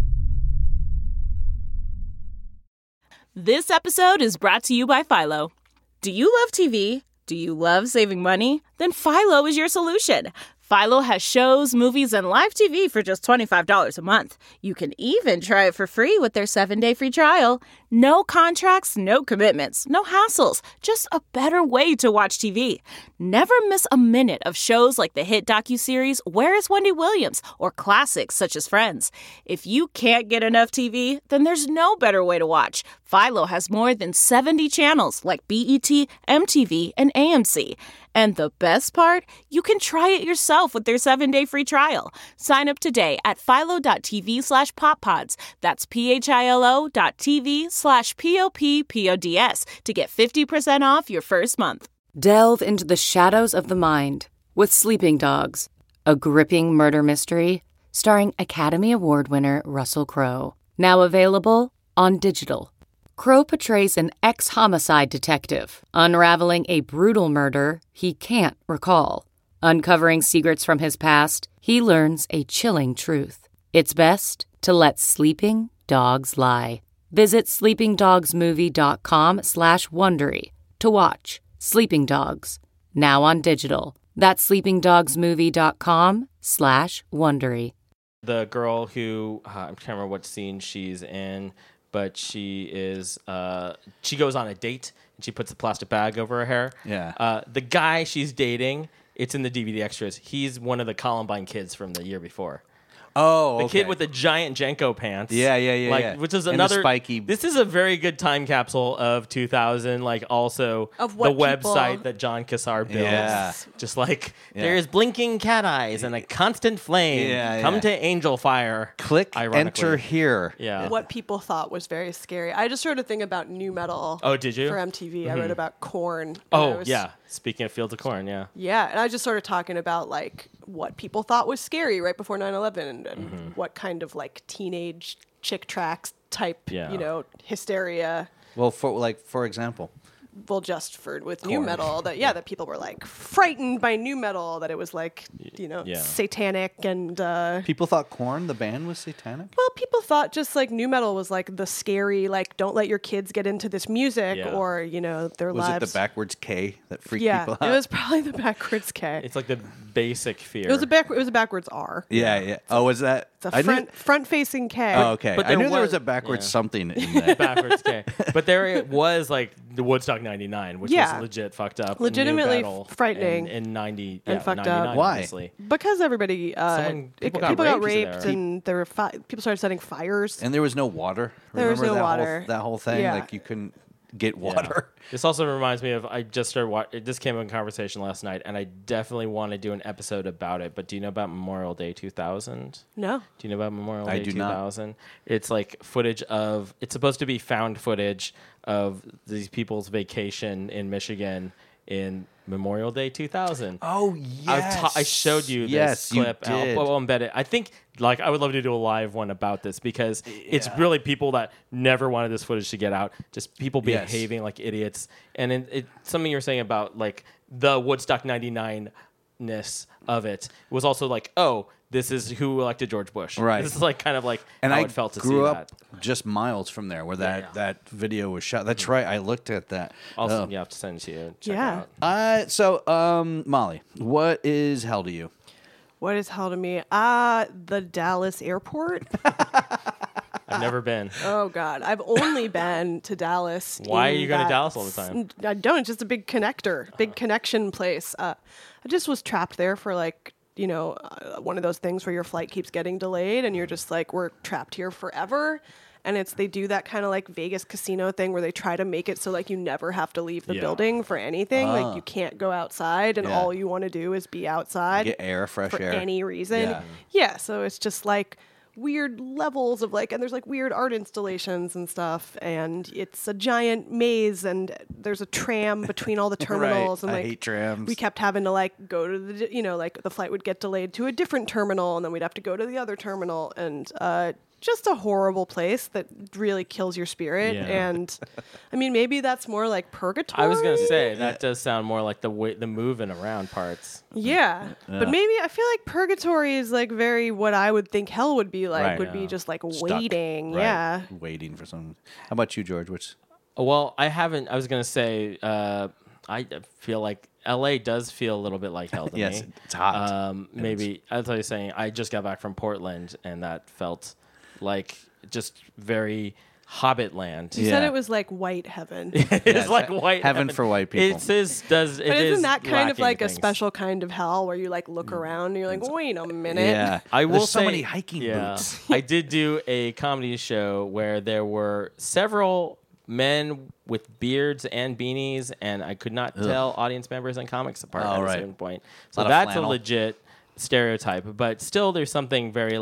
Speaker 1: This episode is brought to you by Philo. Do you love TV? Do you love saving money? Then Philo is your solution. Philo has shows, movies, and live TV for just $25 a month. You can even try it for free with their 7-day free trial. No contracts, no commitments, no hassles. Just a better way to watch TV. Never miss a minute of shows like the hit docuseries Where is Wendy Williams? Or classics such as Friends. If you can't get enough TV, then there's no better way to watch. Philo has more than 70 channels like BET, MTV, and AMC. And the best part? You can try it yourself with their 7-day free trial. Sign up today at philo.tv/poppods. That's philo.tv/POPPODS to get 50% off your first month.
Speaker 9: Delve into the shadows of the mind with Sleeping Dogs, a gripping murder mystery starring Academy Award winner Russell Crowe. Now available on digital. Crowe portrays an ex-homicide detective, unraveling a brutal murder he can't recall. Uncovering secrets from his past, he learns a chilling truth. It's best to let sleeping dogs lie. Visit sleepingdogsmovie.com/Wondery to watch Sleeping Dogs, now on digital. That's sleepingdogsmovie.com/Wondery.
Speaker 2: The girl who, I can't remember what scene she's in, but she is, she goes on a date and she puts a plastic bag over her hair.
Speaker 3: Yeah.
Speaker 2: The guy she's dating, it's in the DVD extras, he's one of the Columbine kids from the year before.
Speaker 3: Oh,
Speaker 2: The
Speaker 3: okay.
Speaker 2: kid with the giant Jenko pants.
Speaker 3: Yeah.
Speaker 2: Which is
Speaker 3: And the
Speaker 2: another
Speaker 3: spiky.
Speaker 2: This is a very good time capsule of 2000. Like also
Speaker 4: Of
Speaker 2: the
Speaker 4: what people-
Speaker 2: website that John Cassar built.
Speaker 3: Yeah.
Speaker 2: Just like
Speaker 3: Yeah.
Speaker 2: there's blinking cat eyes and a constant flame.
Speaker 3: Yeah,
Speaker 2: Come
Speaker 3: yeah.
Speaker 2: to Angel Fire.
Speaker 3: Click,
Speaker 2: ironically.
Speaker 3: enter here.
Speaker 2: Yeah.
Speaker 4: What people thought was very scary. I just wrote a thing about new metal.
Speaker 2: Oh, did you?
Speaker 4: For MTV. I wrote about Korn. and
Speaker 2: Oh
Speaker 4: I was-
Speaker 2: yeah. Speaking of Fields of Corn, yeah.
Speaker 4: Yeah, and I just started talking about like what people thought was scary right before 9/11 and what kind of like teenage chick tracks type,
Speaker 2: Yeah.
Speaker 4: hysteria.
Speaker 3: Well, for example.
Speaker 4: Well, just for with new
Speaker 3: Korn.
Speaker 4: metal that people were like frightened by new metal, that it was like
Speaker 2: Yeah.
Speaker 4: satanic and
Speaker 3: People thought Korn, the band, was satanic?
Speaker 4: well, people thought just like new metal was like the scary, like don't let your kids get into this music
Speaker 2: Yeah.
Speaker 4: or their
Speaker 3: Was
Speaker 4: lives.
Speaker 3: it the backwards K that freaked
Speaker 4: Yeah,
Speaker 3: people out?
Speaker 4: it was probably the backwards K.
Speaker 2: It's like the basic fear.
Speaker 4: It was a backwards R.
Speaker 3: Yeah. Oh, was that?
Speaker 4: It's
Speaker 3: I
Speaker 4: a
Speaker 3: knew-
Speaker 4: front facing K.
Speaker 3: Oh, okay.
Speaker 2: But
Speaker 3: I knew
Speaker 2: there
Speaker 3: there was
Speaker 2: was-
Speaker 3: a backwards
Speaker 2: yeah.
Speaker 3: something in that.
Speaker 2: backwards K. But there it was like the Woodstock 99, which
Speaker 4: Yeah.
Speaker 2: was legit fucked up.
Speaker 4: Legitimately
Speaker 2: new battle
Speaker 4: frightening
Speaker 2: in 90
Speaker 4: and
Speaker 2: yeah,
Speaker 4: fucked up.
Speaker 2: 99,
Speaker 3: Why?
Speaker 2: Obviously.
Speaker 4: Because everybody,
Speaker 2: People
Speaker 4: people
Speaker 2: got
Speaker 4: got
Speaker 2: raped
Speaker 4: raped
Speaker 2: there.
Speaker 4: and there were people started setting fires.
Speaker 3: And there was no water.
Speaker 4: There was
Speaker 3: Remember
Speaker 4: no
Speaker 3: that
Speaker 4: water.
Speaker 3: that whole thing?
Speaker 4: Yeah.
Speaker 3: Like you couldn't get
Speaker 2: Yeah.
Speaker 3: water.
Speaker 2: This also reminds me of I just started watching. This came up in conversation last night, and I definitely want to do an episode about it. But do you know about Memorial Day 2000?
Speaker 4: No.
Speaker 2: Do you know about Memorial
Speaker 3: I
Speaker 2: Day
Speaker 3: do not.
Speaker 2: 2000? It's like footage of. It's supposed to be found footage of these people's vacation in Michigan in Memorial Day 2000.
Speaker 3: Oh, yes.
Speaker 2: I showed you this
Speaker 3: Yes, you
Speaker 2: clip.
Speaker 3: did.
Speaker 2: I'll embed it. I think I would love to do a live one about this because it's really people that never wanted this footage to get out. Just people
Speaker 3: Yes.
Speaker 2: behaving like idiots. And it something you're saying about like the Woodstock 99-ness of it was also like, oh, this is who elected George Bush.
Speaker 3: Right.
Speaker 2: This is like kind of like
Speaker 3: And
Speaker 2: how
Speaker 3: I
Speaker 2: it felt to
Speaker 3: grew
Speaker 2: see
Speaker 3: up just miles from there where
Speaker 2: Yeah.
Speaker 3: that video was shot. That's right. I looked at that.
Speaker 2: that. Also, you have to send it to you. Check
Speaker 4: Yeah.
Speaker 2: it out.
Speaker 3: So, Molly, what is hell to you?
Speaker 4: What is hell to me? The Dallas airport.
Speaker 2: I've never been.
Speaker 4: Oh God, I've only been to Dallas.
Speaker 2: Why are
Speaker 4: in
Speaker 2: you going to
Speaker 4: that-
Speaker 2: Dallas all the time?
Speaker 4: I don't. It's just a big connector, big connection place. I just was trapped there for like, one of those things where your flight keeps getting delayed and you're just like, we're trapped here forever. And they do that kind of like Vegas casino thing where they try to make it so like you never have to leave the
Speaker 2: Yeah.
Speaker 4: building for anything. Like you can't go outside and
Speaker 3: Yeah.
Speaker 4: all you want to do is be outside.
Speaker 3: Get air, fresh
Speaker 4: for
Speaker 3: air.
Speaker 4: any reason.
Speaker 3: Yeah.
Speaker 4: Yeah, so it's just like weird levels of like, and there's like weird art installations and stuff, and it's a giant maze, and there's a tram between all the terminals, and
Speaker 3: I
Speaker 4: like
Speaker 3: hate trams.
Speaker 4: we kept having to like go to the, like the flight would get delayed to a different terminal, and then we'd have to go to the other terminal, and just a horrible place that really kills your spirit.
Speaker 2: Yeah.
Speaker 4: And I mean, maybe that's more like purgatory.
Speaker 2: I was going to say, that does sound more like the moving around parts.
Speaker 4: Yeah. But maybe I feel like purgatory is like very what I would think hell would be like,
Speaker 3: Right.
Speaker 4: would be just like
Speaker 3: Stuck.
Speaker 4: waiting.
Speaker 3: Right.
Speaker 4: Yeah.
Speaker 3: Waiting for something. How about you, George?
Speaker 2: Well, I was going to say, I feel like LA does feel a little bit like hell to
Speaker 3: Yes,
Speaker 2: me.
Speaker 3: it's hot.
Speaker 2: Maybe, I was saying, I just got back from Portland, and that felt like just very Hobbit land.
Speaker 4: You
Speaker 3: Yeah.
Speaker 4: said it was like white heaven.
Speaker 2: It's like white
Speaker 3: heaven for white people.
Speaker 2: It is.
Speaker 4: But isn't that kind of
Speaker 2: lacking
Speaker 4: like a
Speaker 2: things.
Speaker 4: special kind of hell where you like look around and you're like, wait a minute.
Speaker 3: Yeah.
Speaker 2: I will
Speaker 3: There's so
Speaker 2: say,
Speaker 3: many hiking boots.
Speaker 2: I did do a comedy show where there were several men with beards and beanies, and I could not tell audience members and comics apart
Speaker 3: Oh,
Speaker 2: at
Speaker 3: right.
Speaker 2: a certain point. So
Speaker 3: Lot of
Speaker 2: that's a
Speaker 3: flannel.
Speaker 2: legit stereotype, but still there's something very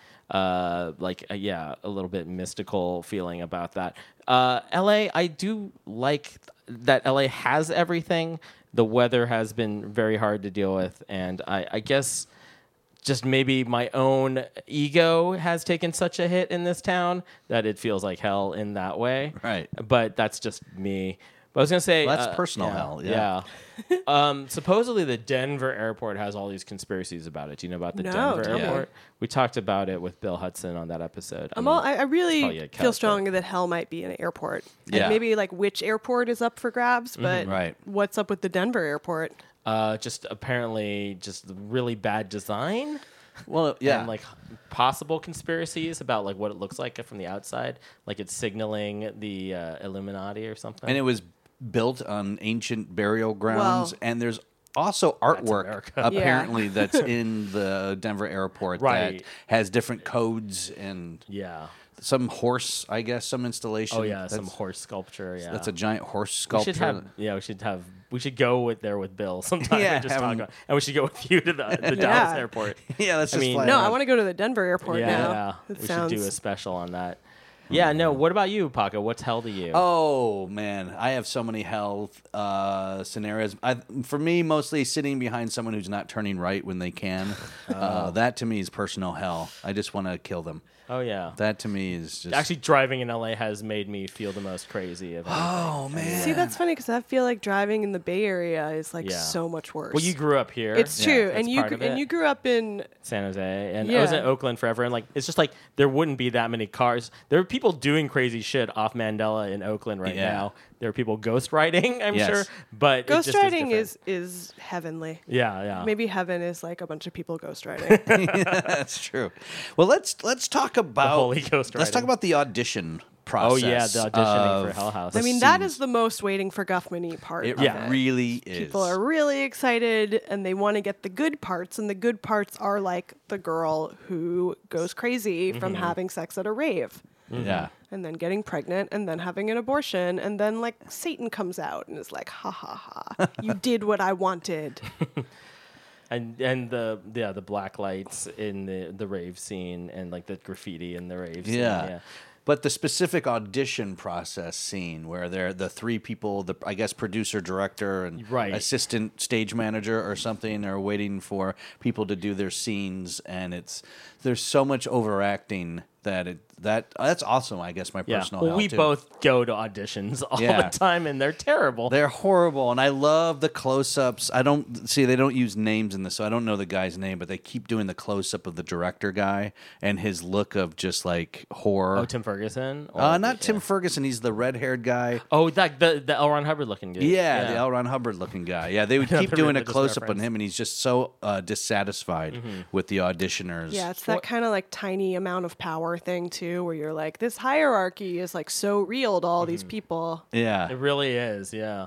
Speaker 2: a little bit mystical feeling about that. LA, I do like that LA has everything. The weather has been very hard to deal with, and I guess just maybe my own ego has taken such a hit in this town that it feels like hell in that way.
Speaker 3: Right.
Speaker 2: But that's just me. But I was going to say...
Speaker 3: Well, that's personal hell, yeah.
Speaker 2: Supposedly the Denver airport has all these conspiracies about it. Do you know about the
Speaker 4: No,
Speaker 2: Denver
Speaker 4: tell me.
Speaker 2: airport? We talked about it with Bill Hudson on that episode.
Speaker 4: I
Speaker 2: tell
Speaker 4: really
Speaker 2: you,
Speaker 4: feel
Speaker 2: Cal,
Speaker 4: strongly that hell might be an airport.
Speaker 3: Yeah.
Speaker 4: And maybe like which airport is up for grabs, but
Speaker 3: Right.
Speaker 4: what's up with the Denver airport?
Speaker 2: just apparently just really bad design.
Speaker 3: Well, yeah.
Speaker 2: And like possible conspiracies about like what it looks like from the outside, like it's signaling the Illuminati or something.
Speaker 3: And it was built on ancient burial grounds,
Speaker 4: Well-
Speaker 3: and there's also artwork
Speaker 2: America.
Speaker 3: apparently that's in the Denver airport
Speaker 2: Right.
Speaker 3: that has different codes and
Speaker 2: Yeah.
Speaker 3: some horse, I guess, some installation.
Speaker 2: Oh yeah,
Speaker 3: That's-
Speaker 2: some horse sculpture. Yeah.
Speaker 3: That's a giant horse
Speaker 2: We
Speaker 3: sculpture.
Speaker 2: should have. We should go with Bill sometime.
Speaker 3: Yeah,
Speaker 2: and just
Speaker 3: have
Speaker 2: talk
Speaker 3: him-
Speaker 2: about, and we should go with you to the Dallas airport.
Speaker 3: Yeah, let's just fly
Speaker 4: No,
Speaker 3: around.
Speaker 4: I want to go to the Denver airport now.
Speaker 2: Yeah,
Speaker 4: It
Speaker 2: we
Speaker 4: sounds
Speaker 2: should do a special on that. Yeah, no. What about you, Paco? What's hell to you?
Speaker 3: Oh man, I have so many hell scenarios. For me, mostly sitting behind someone who's not turning right when they can. That to me is personal hell. I just want to kill them.
Speaker 2: Oh yeah.
Speaker 3: That to me is just
Speaker 2: Actually, driving in LA has made me feel the most crazy of anything.
Speaker 3: Oh man.
Speaker 4: See, that's funny because I feel like driving in the Bay Area is like
Speaker 2: Yeah.
Speaker 4: so much worse.
Speaker 2: Well, you grew up here.
Speaker 4: It's
Speaker 3: Yeah,
Speaker 4: true,
Speaker 2: that's
Speaker 4: and you
Speaker 2: part of
Speaker 4: and
Speaker 2: it.
Speaker 4: you grew up in
Speaker 2: San Jose, and I was in
Speaker 4: Yeah.
Speaker 2: Oakland forever, and like it's just like there wouldn't be that many cars. There are people doing crazy shit off Mandela in Oakland right
Speaker 3: Yeah.
Speaker 2: now. There are people ghost riding, I'm
Speaker 3: Yes.
Speaker 2: sure, but it
Speaker 4: ghost
Speaker 2: just
Speaker 4: riding
Speaker 2: different.
Speaker 4: is heavenly.
Speaker 2: yeah.
Speaker 4: Maybe heaven is like a bunch of people ghost riding.
Speaker 3: That's true. Well, let's talk about
Speaker 2: holy ghost
Speaker 3: Let's talk
Speaker 2: riding.
Speaker 3: about the audition
Speaker 2: Oh
Speaker 3: process.
Speaker 2: yeah, the auditioning for
Speaker 3: of
Speaker 2: Hell House.
Speaker 3: the
Speaker 4: I mean, that
Speaker 3: scenes.
Speaker 4: is the most waiting for Guffman-y part.
Speaker 3: It
Speaker 4: of
Speaker 3: really is.
Speaker 4: People are really excited and they want to get the good parts, and the good parts are like the girl who goes crazy from having sex at a rave.
Speaker 3: Yeah.
Speaker 4: And then getting pregnant, and then having an abortion, and then like Satan comes out and is like, "Ha ha ha! You did what I wanted."
Speaker 2: and the black lights in the rave scene, and like the graffiti in the rave scene.
Speaker 3: Yeah. But the specific audition process scene where they're the three people, I guess producer, director, and
Speaker 2: Right.
Speaker 3: assistant stage manager or something are waiting for people to do their scenes, and there's so much overacting that's awesome. I guess my
Speaker 2: Yeah.
Speaker 3: personal.
Speaker 2: Well,
Speaker 3: hell,
Speaker 2: we
Speaker 3: too.
Speaker 2: both go to auditions all
Speaker 3: Yeah.
Speaker 2: the time, and they're terrible.
Speaker 3: They're horrible, and I love the close-ups. They don't use names in this, so I don't know the guy's name, but they keep doing the close-up of the director guy and his look of just like horror.
Speaker 2: Oh, Tim Ferguson? Or
Speaker 3: Not Tim Ferguson. He's the red-haired guy.
Speaker 2: Oh, like the L. Ron Hubbard looking dude.
Speaker 3: Yeah, the L. Ron Hubbard looking guy. Yeah, they would keep
Speaker 2: The
Speaker 3: doing a
Speaker 2: religious
Speaker 3: close-up on
Speaker 2: reference.
Speaker 3: him, and he's just so dissatisfied with the auditioners.
Speaker 4: Yeah, it's that kind of like tiny amount of power thing too, where you're like, this hierarchy is like so real to all these people.
Speaker 3: Yeah.
Speaker 2: It really is, yeah.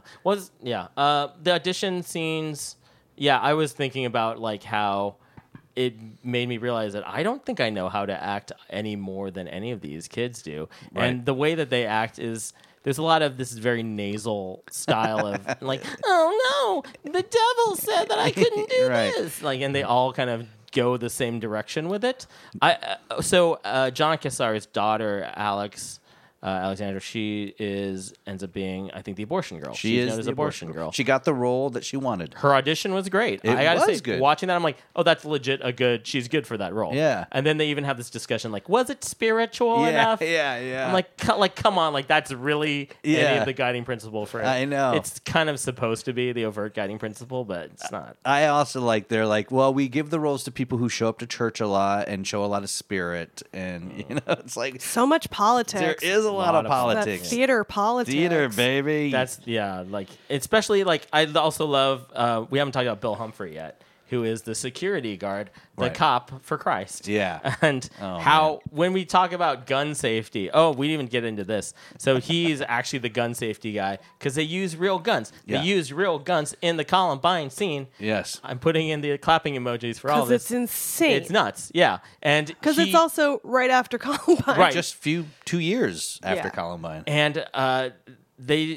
Speaker 2: The audition scenes, yeah, I was thinking about like how it made me realize that I don't think I know how to act any more than any of these kids do.
Speaker 3: Right.
Speaker 2: And the way that they act is there's a lot of this very nasal style of like, oh no, the devil said that I couldn't do
Speaker 3: Right.
Speaker 2: this. Like, and they all kind of go the same direction with it. John Cassar's daughter, Alexandra, she ends up being, I think, the abortion girl.
Speaker 3: She
Speaker 2: She's
Speaker 3: is
Speaker 2: known as
Speaker 3: the
Speaker 2: abortion girl.
Speaker 3: She got the role that she wanted.
Speaker 2: Her audition was great.
Speaker 3: It
Speaker 2: I gotta
Speaker 3: was
Speaker 2: say,
Speaker 3: good.
Speaker 2: watching that, I'm like, oh, that's legit she's good for that role.
Speaker 3: Yeah.
Speaker 2: And then they even have this discussion, like, was it spiritual enough?
Speaker 3: Yeah.
Speaker 2: I'm like, come on, like that's really any
Speaker 3: Yeah.
Speaker 2: of the guiding principle for it.
Speaker 3: I know.
Speaker 2: It's kind of supposed to be the overt guiding principle, but it's not.
Speaker 3: I also like they're like, well, we give the roles to people who show up to church a lot and show a lot of spirit, and it's like
Speaker 4: So much politics.
Speaker 3: there is a lot of
Speaker 2: of
Speaker 4: that
Speaker 3: politics.
Speaker 4: theater politics.
Speaker 3: Theater, baby.
Speaker 2: That's like especially like I also love. We haven't talked about Bill Humphrey yet, who is the security guard, the
Speaker 3: Right.
Speaker 2: cop for Christ.
Speaker 3: Yeah.
Speaker 2: And how when we talk about gun safety, we didn't even get into this. So he's actually the gun safety guy because they use real guns.
Speaker 3: Yeah.
Speaker 2: They use real guns in the Columbine scene.
Speaker 3: Yes.
Speaker 2: I'm putting in the clapping emojis for all
Speaker 4: Because
Speaker 2: this.
Speaker 4: it's insane.
Speaker 2: It's nuts. Yeah, and
Speaker 4: Because it's also right after Columbine.
Speaker 2: Right.
Speaker 3: Just 2 years after
Speaker 4: Yeah.
Speaker 3: Columbine.
Speaker 2: and they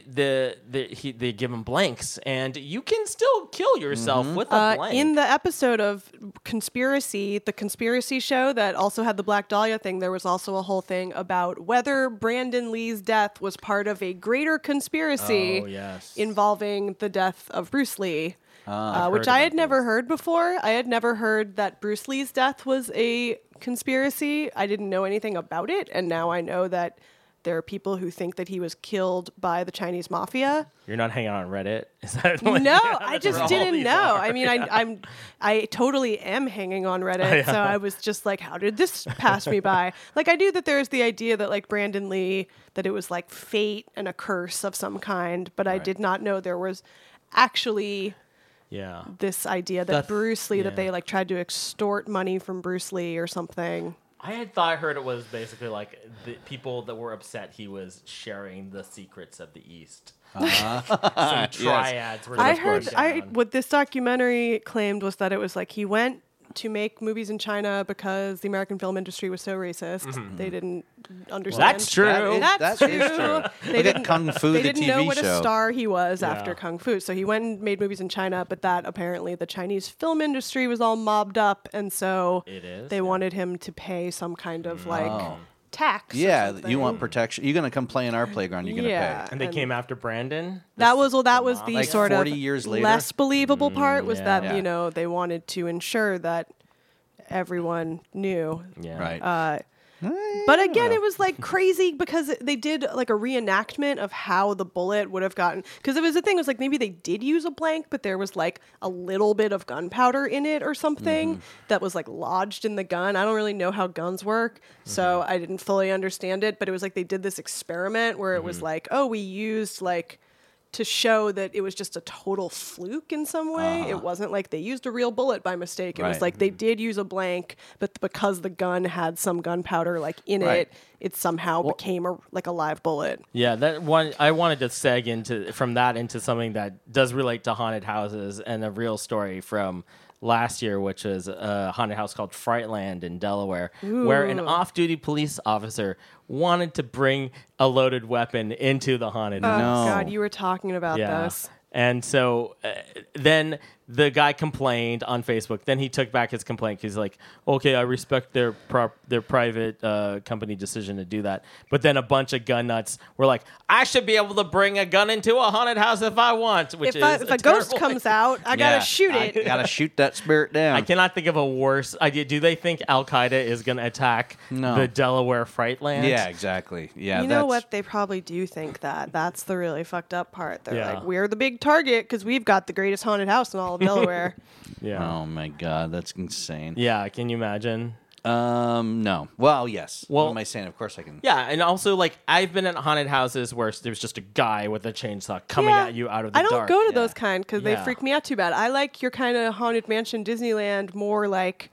Speaker 2: give him blanks, and you can still kill yourself with a blank.
Speaker 4: In the episode of Conspiracy, the Conspiracy show that also had the Black Dahlia thing, there was also a whole thing about whether Brandon Lee's death was part of a greater conspiracy
Speaker 2: Oh, yes.
Speaker 4: involving the death of Bruce Lee. Which
Speaker 2: heard
Speaker 4: I had
Speaker 2: about
Speaker 4: never heard before. I had never heard that Bruce Lee's death was a conspiracy. I didn't know anything about it, and now I know that there are people who think that he was killed by the Chinese mafia.
Speaker 2: You're not hanging on Reddit? Is that what-
Speaker 4: No,
Speaker 2: yeah,
Speaker 4: I
Speaker 2: that's
Speaker 4: just
Speaker 2: where all
Speaker 4: didn't
Speaker 2: these
Speaker 4: know.
Speaker 2: are.
Speaker 4: I mean, I totally am hanging on Reddit, so I was just like, how did this pass me by? Like, I knew that there's the idea that like Brandon Lee, that it was like fate and a curse of some kind, but I did not know there was actually
Speaker 2: Yeah.
Speaker 4: this idea that
Speaker 2: That's-
Speaker 4: Bruce Lee, that
Speaker 2: yeah.
Speaker 4: they like tried to extort money from Bruce Lee or something.
Speaker 2: I heard it was basically like the people that were upset he was sharing the secrets of the East. Some triads were
Speaker 4: I
Speaker 2: just
Speaker 4: heard
Speaker 2: going down.
Speaker 4: what this documentary claimed was that it was like he went to make movies in China because the American film industry was so racist. They didn't understand.
Speaker 2: That's true.
Speaker 4: That's
Speaker 3: That is
Speaker 4: true.
Speaker 3: true. Look at Kung Fu,
Speaker 4: They
Speaker 3: the
Speaker 4: didn't
Speaker 3: TV
Speaker 4: know what
Speaker 3: show.
Speaker 4: a star he was
Speaker 2: Yeah.
Speaker 4: after Kung Fu. So he went and made movies in China, but that apparently the Chinese film industry was all mobbed up, and so
Speaker 2: It is,
Speaker 4: they
Speaker 2: yeah.
Speaker 4: wanted him to pay some kind of like tax. or
Speaker 3: Yeah,
Speaker 4: something.
Speaker 3: you want protection. You're going to come play in our playground. You're going to
Speaker 4: Yeah.
Speaker 3: pay.
Speaker 2: And they came after Brandon.
Speaker 4: That was the
Speaker 3: Like
Speaker 4: sort
Speaker 3: 40
Speaker 4: of
Speaker 3: years later?
Speaker 4: less believable part was
Speaker 2: yeah.
Speaker 4: that they wanted to ensure that everyone knew.
Speaker 2: Yeah.
Speaker 3: Right.
Speaker 4: But again, it was like crazy because they did like a reenactment of how the bullet would have gotten. Because it was the thing was like maybe they did use a blank, but there was like a little bit of gunpowder in it or something that was like lodged in the gun. I don't really know how guns work, so I didn't fully understand it. But it was like they did this experiment where it was like, oh, we used like to show that it was just a total fluke in some way. It wasn't like they used a real bullet by mistake. It was
Speaker 3: Right.
Speaker 4: like they did use a blank, but because the gun had some gunpowder like in
Speaker 3: Right.
Speaker 4: it, it somehow became a live bullet.
Speaker 2: Yeah, that one I wanted to seg into something that does relate to haunted houses and a real story from last year, which was a haunted house called Frightland in Delaware, where an off-duty police officer wanted to bring a loaded weapon into the haunted house.
Speaker 4: Oh God, you were talking about this.
Speaker 2: And so then the guy complained on Facebook. Then he took back his complaint. He's like, okay, I respect their private company decision to do that. But then a bunch of gun nuts were like, I should be able to bring a gun into a haunted house if I want. Which
Speaker 4: If a ghost
Speaker 2: terrible
Speaker 4: comes out, I gotta shoot it.
Speaker 3: I got to shoot that spirit down.
Speaker 2: I cannot think of a worse idea. Do they think Al Qaeda is going to attack
Speaker 3: No.
Speaker 2: the Delaware Frightland?
Speaker 3: Yeah, exactly. Yeah,
Speaker 4: You know what? They probably do think that. That's the really fucked up part. They're
Speaker 2: Yeah.
Speaker 4: like, we're the big target because we've got the greatest haunted house in all of Delaware.
Speaker 2: Yeah.
Speaker 3: Oh my God, that's insane.
Speaker 2: Yeah. Can you imagine?
Speaker 3: No. Well, yes.
Speaker 2: Well-
Speaker 3: what am I saying? Of course I can.
Speaker 2: Yeah, and also like I've been at haunted houses where there's just a guy with a chainsaw coming
Speaker 4: Yeah.
Speaker 2: at you out of the
Speaker 4: I don't
Speaker 2: dark.
Speaker 4: go to those kind because they
Speaker 2: Yeah.
Speaker 4: freak me out too bad. I like your kind of haunted mansion Disneyland more like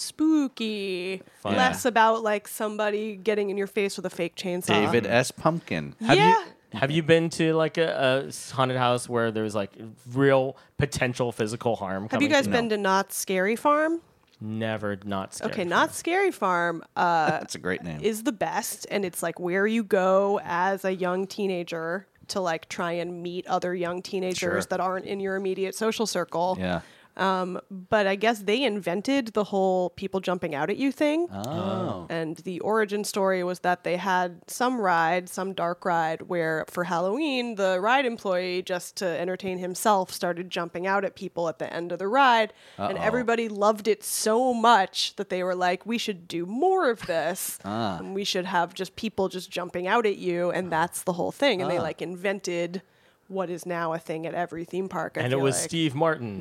Speaker 4: spooky,
Speaker 2: Fun.
Speaker 4: less about like somebody getting in your face with a fake chainsaw.
Speaker 3: David S. Pumpkin.
Speaker 2: Have you been to like a haunted house where there's like real potential physical harm?
Speaker 4: Have you guys been to Not Scary Farm?
Speaker 2: Never not scared.
Speaker 4: Okay, Not Scary Farm
Speaker 3: That's a great name.
Speaker 4: is the best, and it's like where you go as a young teenager to like try and meet other young teenagers
Speaker 3: Sure.
Speaker 4: that aren't in your immediate social circle.
Speaker 3: Yeah.
Speaker 4: But I guess they invented the whole people jumping out at you thing.
Speaker 3: Oh.
Speaker 4: And the origin story was that they had some dark ride, where for Halloween, the ride employee, just to entertain himself, started jumping out at people at the end of the ride. And everybody loved it so much that they were like, we should do more of this. And we should have just people just jumping out at you. And that's the whole thing. And they like invented what is now a thing at every theme park.
Speaker 2: And it was Steve Martin.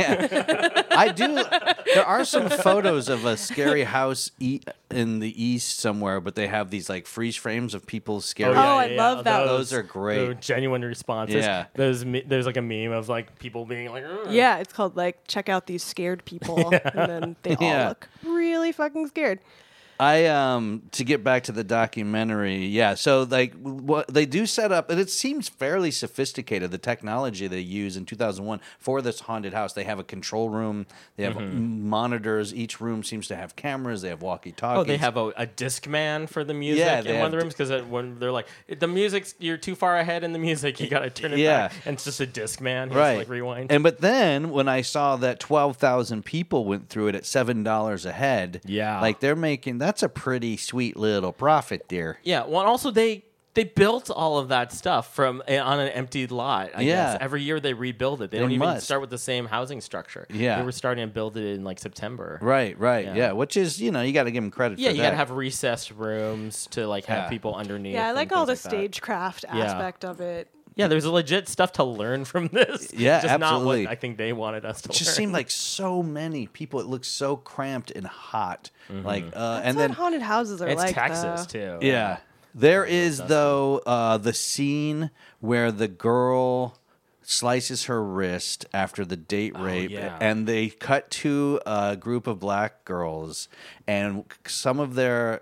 Speaker 3: I do. There are some photos of a scary house in the east somewhere, but they have these like freeze frames of people scary.
Speaker 4: I love that.
Speaker 3: Those are great.
Speaker 2: the genuine responses.
Speaker 3: Yeah.
Speaker 2: There's like a meme of like people being like, "Ugh."
Speaker 4: Yeah, it's called like check out these scared people, and then they all
Speaker 3: Yeah.
Speaker 4: look really fucking scared.
Speaker 3: To get back to the documentary, yeah. So like what they do set up, and it seems fairly sophisticated. The technology they use in 2001 for this haunted house, they have a control room. They have monitors. Each room seems to have cameras. They have walkie-talkies.
Speaker 2: Oh, they have a disc man for the music
Speaker 3: Yeah,
Speaker 2: in
Speaker 3: they
Speaker 2: one of the
Speaker 3: have
Speaker 2: rooms because when they're like, the music's you're too far ahead in the music, you got to turn it
Speaker 3: Yeah.
Speaker 2: back, and it's just a disc man. He's
Speaker 3: right.
Speaker 2: like rewind.
Speaker 3: But then when I saw that 12,000 people went through it at $7 a head,
Speaker 2: Yeah.
Speaker 3: like that's a pretty sweet little profit there.
Speaker 2: Yeah. Well, and also they built all of that stuff on an empty lot. I guess every year they rebuild it. They don't even start with the same housing structure.
Speaker 3: Yeah.
Speaker 2: They were starting to build it in like September.
Speaker 3: Right. Yeah. Which is, you got to give them credit
Speaker 2: Yeah,
Speaker 3: for
Speaker 2: you
Speaker 3: that.
Speaker 2: got to have recessed rooms to like have
Speaker 3: Yeah.
Speaker 2: people underneath.
Speaker 4: Yeah, I
Speaker 2: and
Speaker 4: like all the
Speaker 2: things like that.
Speaker 4: stagecraft aspect of it.
Speaker 2: Yeah, there's legit stuff to learn from this.
Speaker 3: Yeah,
Speaker 2: just
Speaker 3: absolutely.
Speaker 2: not what I think they wanted us to
Speaker 3: It just
Speaker 2: learn.
Speaker 3: seemed like so many people. It looked so cramped and hot. Like, and
Speaker 4: That's
Speaker 3: then
Speaker 4: what haunted houses are
Speaker 2: it's
Speaker 4: like.
Speaker 2: Texas
Speaker 4: though.
Speaker 2: too.
Speaker 3: yeah, there is though the scene where the girl slices her wrist after the date rape,
Speaker 2: yeah.
Speaker 3: and they cut to a group of black girls, and some of their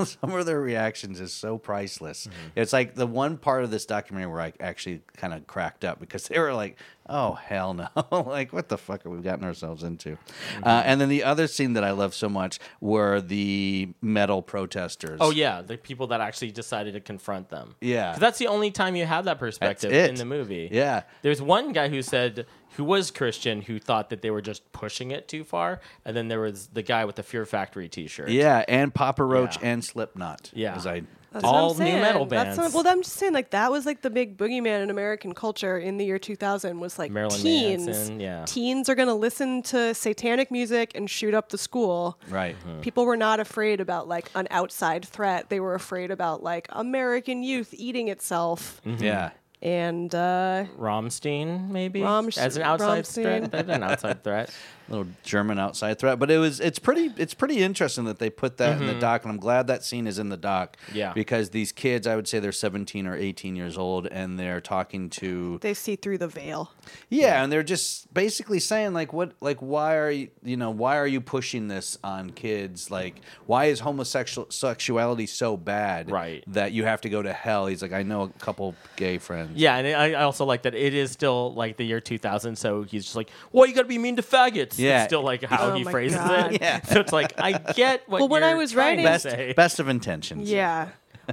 Speaker 3: reactions is so priceless. It's like the one part of this documentary where I actually kind of cracked up because they were like, "Oh hell no!" Like, what the fuck have we gotten ourselves into? And then the other scene that I love so much were the metal protesters.
Speaker 2: Oh yeah, the people that actually decided to confront them.
Speaker 3: Yeah.
Speaker 2: 'Cause that's the only time you have that perspective
Speaker 3: That's it.
Speaker 2: in the movie.
Speaker 3: Yeah.
Speaker 2: There's one guy who was Christian who thought that they were just pushing it too far, and then there was the guy with the Fear Factory T-shirt.
Speaker 3: Yeah, and Papa Roach
Speaker 2: Yeah.
Speaker 3: and Slipknot.
Speaker 2: Yeah.
Speaker 3: as I
Speaker 4: That's what
Speaker 2: all
Speaker 4: I'm
Speaker 2: new
Speaker 4: saying.
Speaker 2: metal
Speaker 4: That's
Speaker 2: bands.
Speaker 4: well, I'm just saying, like, that was like the big boogeyman in American culture in the year 2000 was like
Speaker 2: Marilyn
Speaker 4: teens.
Speaker 2: Manson, yeah.
Speaker 4: Teens are going to listen to satanic music and shoot up the school.
Speaker 3: Right.
Speaker 4: People were not afraid about like an outside threat. They were afraid about like American youth eating itself.
Speaker 3: Yeah.
Speaker 4: And
Speaker 2: Rammstein, maybe as an outside
Speaker 4: Rammstein.
Speaker 2: threat. An outside threat.
Speaker 3: Little German outside threat, but it's pretty interesting that they put that in the doc, and I'm glad that scene is in the doc.
Speaker 2: Yeah.
Speaker 3: because these kids, I would say they're 17 or 18 years old, and they're talking to
Speaker 4: they see through the veil.
Speaker 3: and they're just basically saying why are you pushing this on kids? Like, why is homosexuality so bad?
Speaker 2: Right.
Speaker 3: That you have to go to hell. He's like, I know a couple gay friends.
Speaker 2: Yeah, and I also like that it is still like the year 2000, so he's just like, well, you got to be mean to faggots.
Speaker 3: Yeah.
Speaker 2: It's still like how
Speaker 4: Oh
Speaker 2: he
Speaker 4: my
Speaker 2: phrases
Speaker 4: God.
Speaker 2: it.
Speaker 3: Yeah.
Speaker 2: So it's like, I get what
Speaker 4: Well, when
Speaker 2: you're
Speaker 4: I was
Speaker 2: trying
Speaker 4: writing-
Speaker 2: to say.
Speaker 3: Best of intentions.
Speaker 4: Yeah.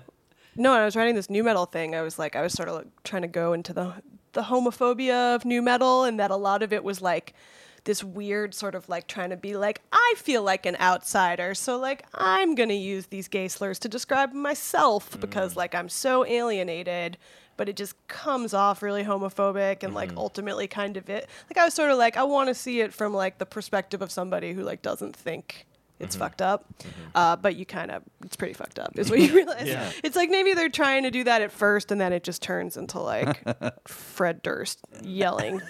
Speaker 4: No, when I was writing this new metal thing, I was sort of like trying to go into the homophobia of new metal, and that a lot of it was like this weird sort of like trying to be like, I feel like an outsider, so like I'm gonna use these gay slurs to describe myself because like I'm so alienated, but it just comes off really homophobic and like ultimately kind of it. Like I was sort of like, I want to see it from like the perspective of somebody who like doesn't think it's fucked up, but it's pretty fucked up is what you realize.
Speaker 2: Yeah.
Speaker 4: It's like maybe they're trying to do that at first and then it just turns into like Fred Durst yelling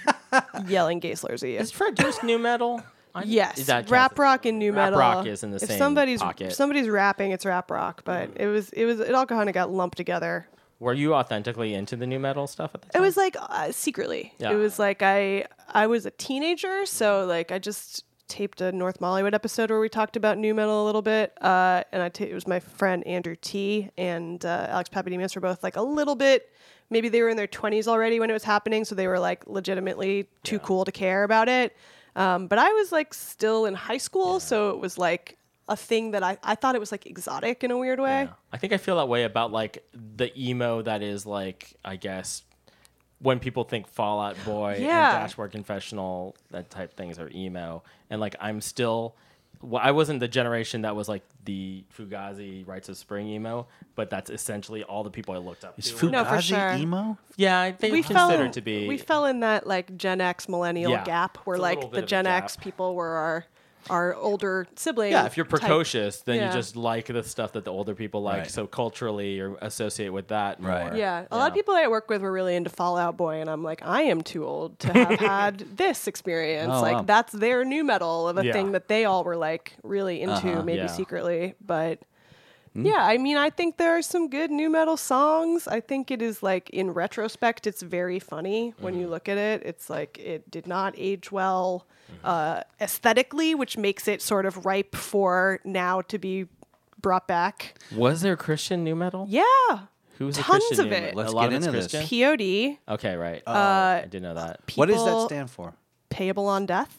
Speaker 4: gay slurs at you.
Speaker 2: Is Fred Durst new metal?
Speaker 4: Yes,
Speaker 2: Is that
Speaker 4: rap
Speaker 2: counts?
Speaker 4: rock and new
Speaker 2: Rap
Speaker 4: metal.
Speaker 2: rock is in the
Speaker 4: if
Speaker 2: same
Speaker 4: somebody's
Speaker 2: pocket.
Speaker 4: if somebody's rapping, it's rap rock. But it all kind of got lumped together.
Speaker 2: Were you authentically into the new metal stuff at the
Speaker 4: It
Speaker 2: time?
Speaker 4: was like secretly.
Speaker 2: Yeah.
Speaker 4: It was like I was a teenager, so like I just taped a North Mollywood episode where we talked about new metal a little bit, and it was my friend Andrew T and Alex Papadimios were both like a little bit. Maybe they were in their 20s already when it was happening, so they were like legitimately too cool to care about it. But I was like still in high school, so it was like a thing that I thought it was like exotic in a weird way.
Speaker 2: Yeah. I think I feel that way about like the emo that is like, I guess, when people think Fall Out Boy and Dashboard Confessional, that type things are emo. And like I'm still, well, I wasn't the generation that was like the Fugazi Rites of Spring emo, but that's essentially all the people I looked up
Speaker 3: Is
Speaker 2: to.
Speaker 4: No, for
Speaker 3: Fugazi
Speaker 4: sure.
Speaker 3: emo?
Speaker 2: Yeah, I think
Speaker 4: We
Speaker 2: considered to be.
Speaker 4: we fell in that like Gen X millennial
Speaker 2: Yeah.
Speaker 4: gap where
Speaker 2: It's a little
Speaker 4: like
Speaker 2: bit
Speaker 4: the
Speaker 2: of a
Speaker 4: Gen X
Speaker 2: gap.
Speaker 4: people were our older siblings.
Speaker 2: Yeah, if you're
Speaker 4: type.
Speaker 2: precocious, then
Speaker 4: Yeah.
Speaker 2: you just like the stuff that the older people like.
Speaker 3: Right.
Speaker 2: So culturally, or associate with that more.
Speaker 3: Right.
Speaker 4: Yeah, a lot of people I work with were really into Fall Out Boy, and I'm like, I am too old to have had this experience.
Speaker 3: Oh,
Speaker 4: like
Speaker 3: wow.
Speaker 4: that's their new metal of a
Speaker 2: Yeah.
Speaker 4: thing that they all were like really into, maybe
Speaker 2: Yeah.
Speaker 4: secretly. But yeah, I mean, I think there are some good new metal songs. I think it is like in retrospect, it's very funny when you look at it. It's like it did not age well aesthetically, which makes it sort of ripe for now to be brought back.
Speaker 2: Was there Christian new metal?
Speaker 4: Yeah.
Speaker 2: Who's a
Speaker 4: Tons
Speaker 2: Christian
Speaker 4: of
Speaker 2: new
Speaker 4: it.
Speaker 2: metal?
Speaker 3: Let's
Speaker 2: a lot
Speaker 3: get
Speaker 2: of it's
Speaker 3: into this.
Speaker 2: Christian?
Speaker 4: POD.
Speaker 2: Okay, right. I didn't know that.
Speaker 3: What does that
Speaker 4: People
Speaker 3: stand for?
Speaker 4: Payable on death.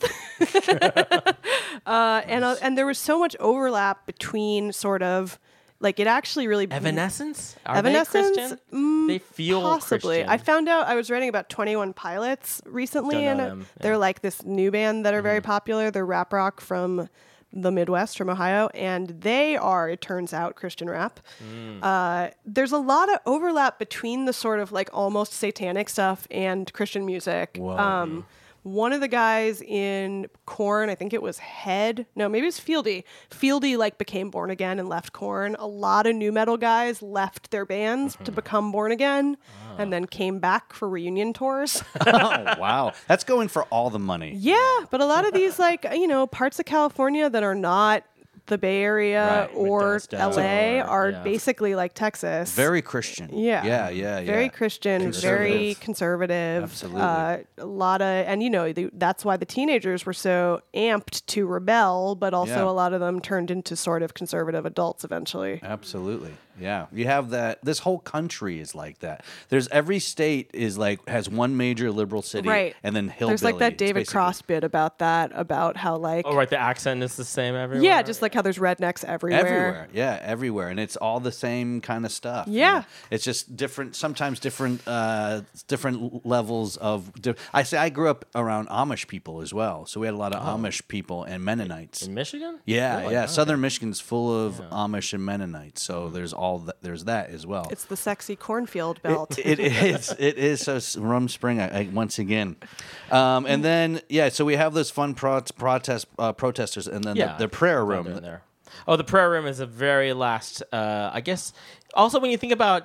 Speaker 4: And there was so much overlap between sort of like it actually really
Speaker 2: Evanescence? Are
Speaker 4: Evanescence?
Speaker 2: they Christian? They feel
Speaker 4: possibly.
Speaker 2: Christian.
Speaker 4: I found out I was writing about 21 Pilots recently,
Speaker 2: Don't know
Speaker 4: and
Speaker 2: them,
Speaker 4: they're
Speaker 2: yeah.
Speaker 4: like this new band that are very popular. They're rap rock from the Midwest, from Ohio, and they are, it turns out, Christian rap. There's a lot of overlap between the sort of like almost satanic stuff and Christian music. One of the guys in Korn, I think it was Head. No, maybe it was Fieldy. Fieldy like became born again and left Korn. A lot of new metal guys left their bands to become born again and then came back for reunion tours.
Speaker 3: Oh, wow. That's going for all the money.
Speaker 4: Yeah, but a lot of these like, parts of California that are not the Bay Area
Speaker 2: Right,
Speaker 4: or
Speaker 2: Modesto
Speaker 4: LA
Speaker 2: or-
Speaker 4: are
Speaker 2: yeah.
Speaker 4: basically like Texas.
Speaker 3: Very Christian.
Speaker 4: Yeah. Very Christian, very conservative.
Speaker 3: Absolutely.
Speaker 4: A lot of, and that's why the teenagers were so amped to rebel, but also
Speaker 3: Yeah.
Speaker 4: a lot of them turned into sort of conservative adults eventually.
Speaker 3: Absolutely. Yeah. You have that. This whole country is like that. There's every state is like has one major liberal city,
Speaker 4: Right.
Speaker 3: and then hillbilly.
Speaker 4: There's like that
Speaker 3: It's
Speaker 4: David
Speaker 3: basically-
Speaker 4: Cross bit about that, about how like,
Speaker 2: Oh, right. The accent is the same everywhere.
Speaker 4: yeah, just like how there's rednecks everywhere.
Speaker 3: Everywhere, yeah, everywhere, and it's all the same kind of stuff.
Speaker 4: Yeah.
Speaker 3: It's just different. Sometimes different levels of. I grew up around Amish people as well, so we had a lot of Amish people and Mennonites.
Speaker 2: in Michigan.
Speaker 3: Yeah,
Speaker 2: Really?
Speaker 3: yeah.
Speaker 2: Okay.
Speaker 3: Southern Michigan's full of Amish and Mennonites, so there's there's that as well.
Speaker 4: It's the sexy cornfield belt.
Speaker 3: It is so Rum Spring once again, and then so we have those fun protesters, and then the prayer
Speaker 2: fun
Speaker 3: room.
Speaker 2: doing there. Oh, the prayer room is a very last. I guess also when you think about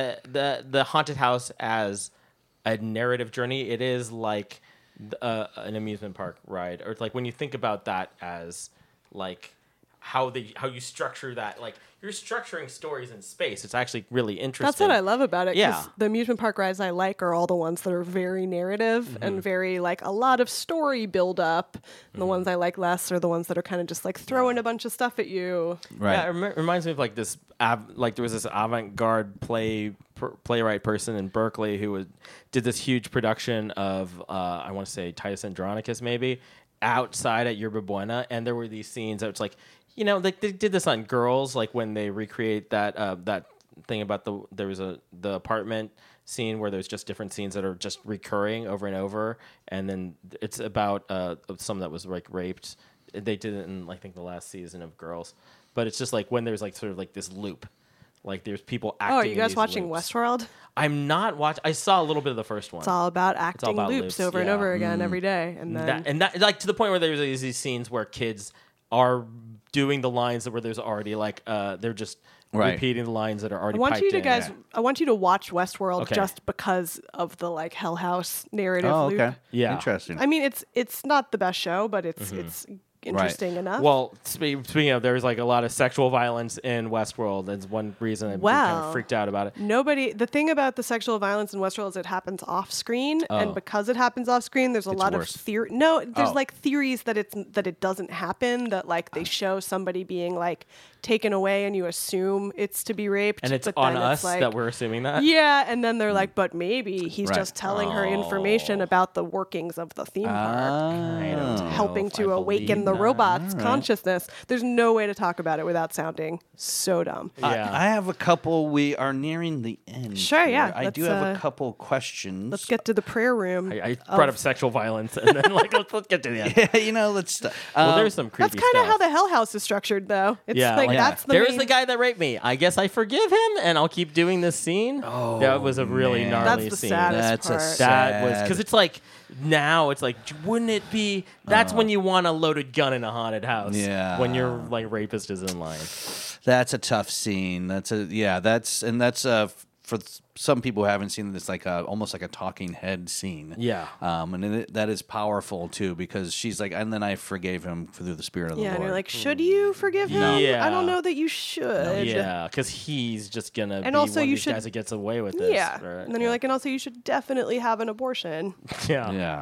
Speaker 2: the haunted house as a narrative journey, it is like an amusement park ride, or it's like when you think about that as like how you structure that, like you're structuring stories in space. It's actually really interesting.
Speaker 4: That's what I love about it. 'Cause
Speaker 2: Yeah.
Speaker 4: the amusement park rides I like are all the ones that are very narrative and very like a lot of story build up. And the ones I like less are the ones that are kind of just like throwing a bunch of stuff at you.
Speaker 3: Right.
Speaker 2: Yeah, it reminds me of like this. Like there was this avant-garde playwright person in Berkeley who did this huge production of I want to say Titus Andronicus maybe outside at Yerba Buena, and there were these scenes that it's like they did this on Girls, like when they recreate that thing about the apartment scene where there's just different scenes that are just recurring over and over, and then it's about someone that was like raped. They did it in I think the last season of Girls, but it's just like when there's like sort of like this loop, like there's people acting.
Speaker 4: Oh, are you
Speaker 2: in
Speaker 4: guys
Speaker 2: these
Speaker 4: watching
Speaker 2: loops.
Speaker 4: Westworld?
Speaker 2: I'm not watching. I saw a little bit of the first one.
Speaker 4: It's all about acting
Speaker 2: about
Speaker 4: loops
Speaker 2: loops,
Speaker 4: over and
Speaker 2: yeah.
Speaker 4: over again every day. And then
Speaker 2: and that like to the point where there's these scenes where kids are doing the lines where there's already like they're just repeating the lines that are already.
Speaker 4: I want you to
Speaker 2: piped in.
Speaker 4: I want you to watch Westworld
Speaker 2: Okay.
Speaker 4: just because of the like Hell House narrative
Speaker 3: Oh,
Speaker 4: loop.
Speaker 3: okay.
Speaker 2: Yeah.
Speaker 3: Interesting.
Speaker 4: I mean, it's not the best show, but it's interesting enough.
Speaker 2: Well, speaking of, there's like a lot of sexual violence in Westworld. That's one reason I'm kind
Speaker 4: Well,
Speaker 2: of freaked out about it.
Speaker 4: the thing about the sexual violence in Westworld is it happens off screen, and because it happens off screen, there's a lot
Speaker 3: worse.
Speaker 4: of theory. No, there's
Speaker 2: Oh.
Speaker 4: like theories that it doesn't happen. That like they show somebody being like taken away, and you assume it's to be raped,
Speaker 2: And it's
Speaker 4: but
Speaker 2: on
Speaker 4: then
Speaker 2: us
Speaker 4: like,
Speaker 2: that we're assuming that.
Speaker 4: Yeah, and then they're like, but maybe he's
Speaker 3: Right.
Speaker 4: just telling her information about the workings of the theme park. Helping to awaken the robot's consciousness. There's no way to talk about it without sounding so dumb.
Speaker 2: Yeah.
Speaker 3: I have a couple. We are nearing the end.
Speaker 4: Sure,
Speaker 3: here.
Speaker 4: yeah,
Speaker 3: I do
Speaker 4: let's,
Speaker 3: have a couple questions.
Speaker 4: Let's get to the prayer room.
Speaker 2: I brought up sexual violence, and then like let's get to the end.
Speaker 3: Let's.
Speaker 2: Well, there's some creepy
Speaker 4: That's kind of
Speaker 2: stuff.
Speaker 4: how the Hell House is structured, though. It's
Speaker 2: Yeah,
Speaker 4: like
Speaker 2: like,
Speaker 4: that's the
Speaker 2: there's
Speaker 4: main-
Speaker 2: the guy that raped me. I guess I forgive him, and I'll keep doing this scene. Oh, that was a really
Speaker 3: man.
Speaker 2: gnarly
Speaker 4: That's the
Speaker 2: scene.
Speaker 4: saddest
Speaker 3: That's a
Speaker 4: part.
Speaker 3: sad-
Speaker 2: That was because it's like now it's like wouldn't it be? That's when you want a loaded gun in a haunted house.
Speaker 3: Yeah.
Speaker 2: when your like rapist is in line.
Speaker 3: That's a tough scene. That's for some people who haven't seen this, like almost like a talking head scene.
Speaker 2: Yeah.
Speaker 3: And that is powerful too, because she's like, and then I forgave him through the Spirit of the
Speaker 4: Yeah,
Speaker 3: Lord.
Speaker 4: and you're like, should you forgive him?
Speaker 2: Yeah.
Speaker 4: I don't know that you should.
Speaker 2: Yeah, because he's just gonna
Speaker 4: And
Speaker 2: be
Speaker 4: also
Speaker 2: one of
Speaker 4: you
Speaker 2: these
Speaker 4: should-
Speaker 2: guys that gets away with this.
Speaker 4: Yeah.
Speaker 2: right?
Speaker 4: And then you're like, and also you should definitely have an abortion.
Speaker 2: yeah.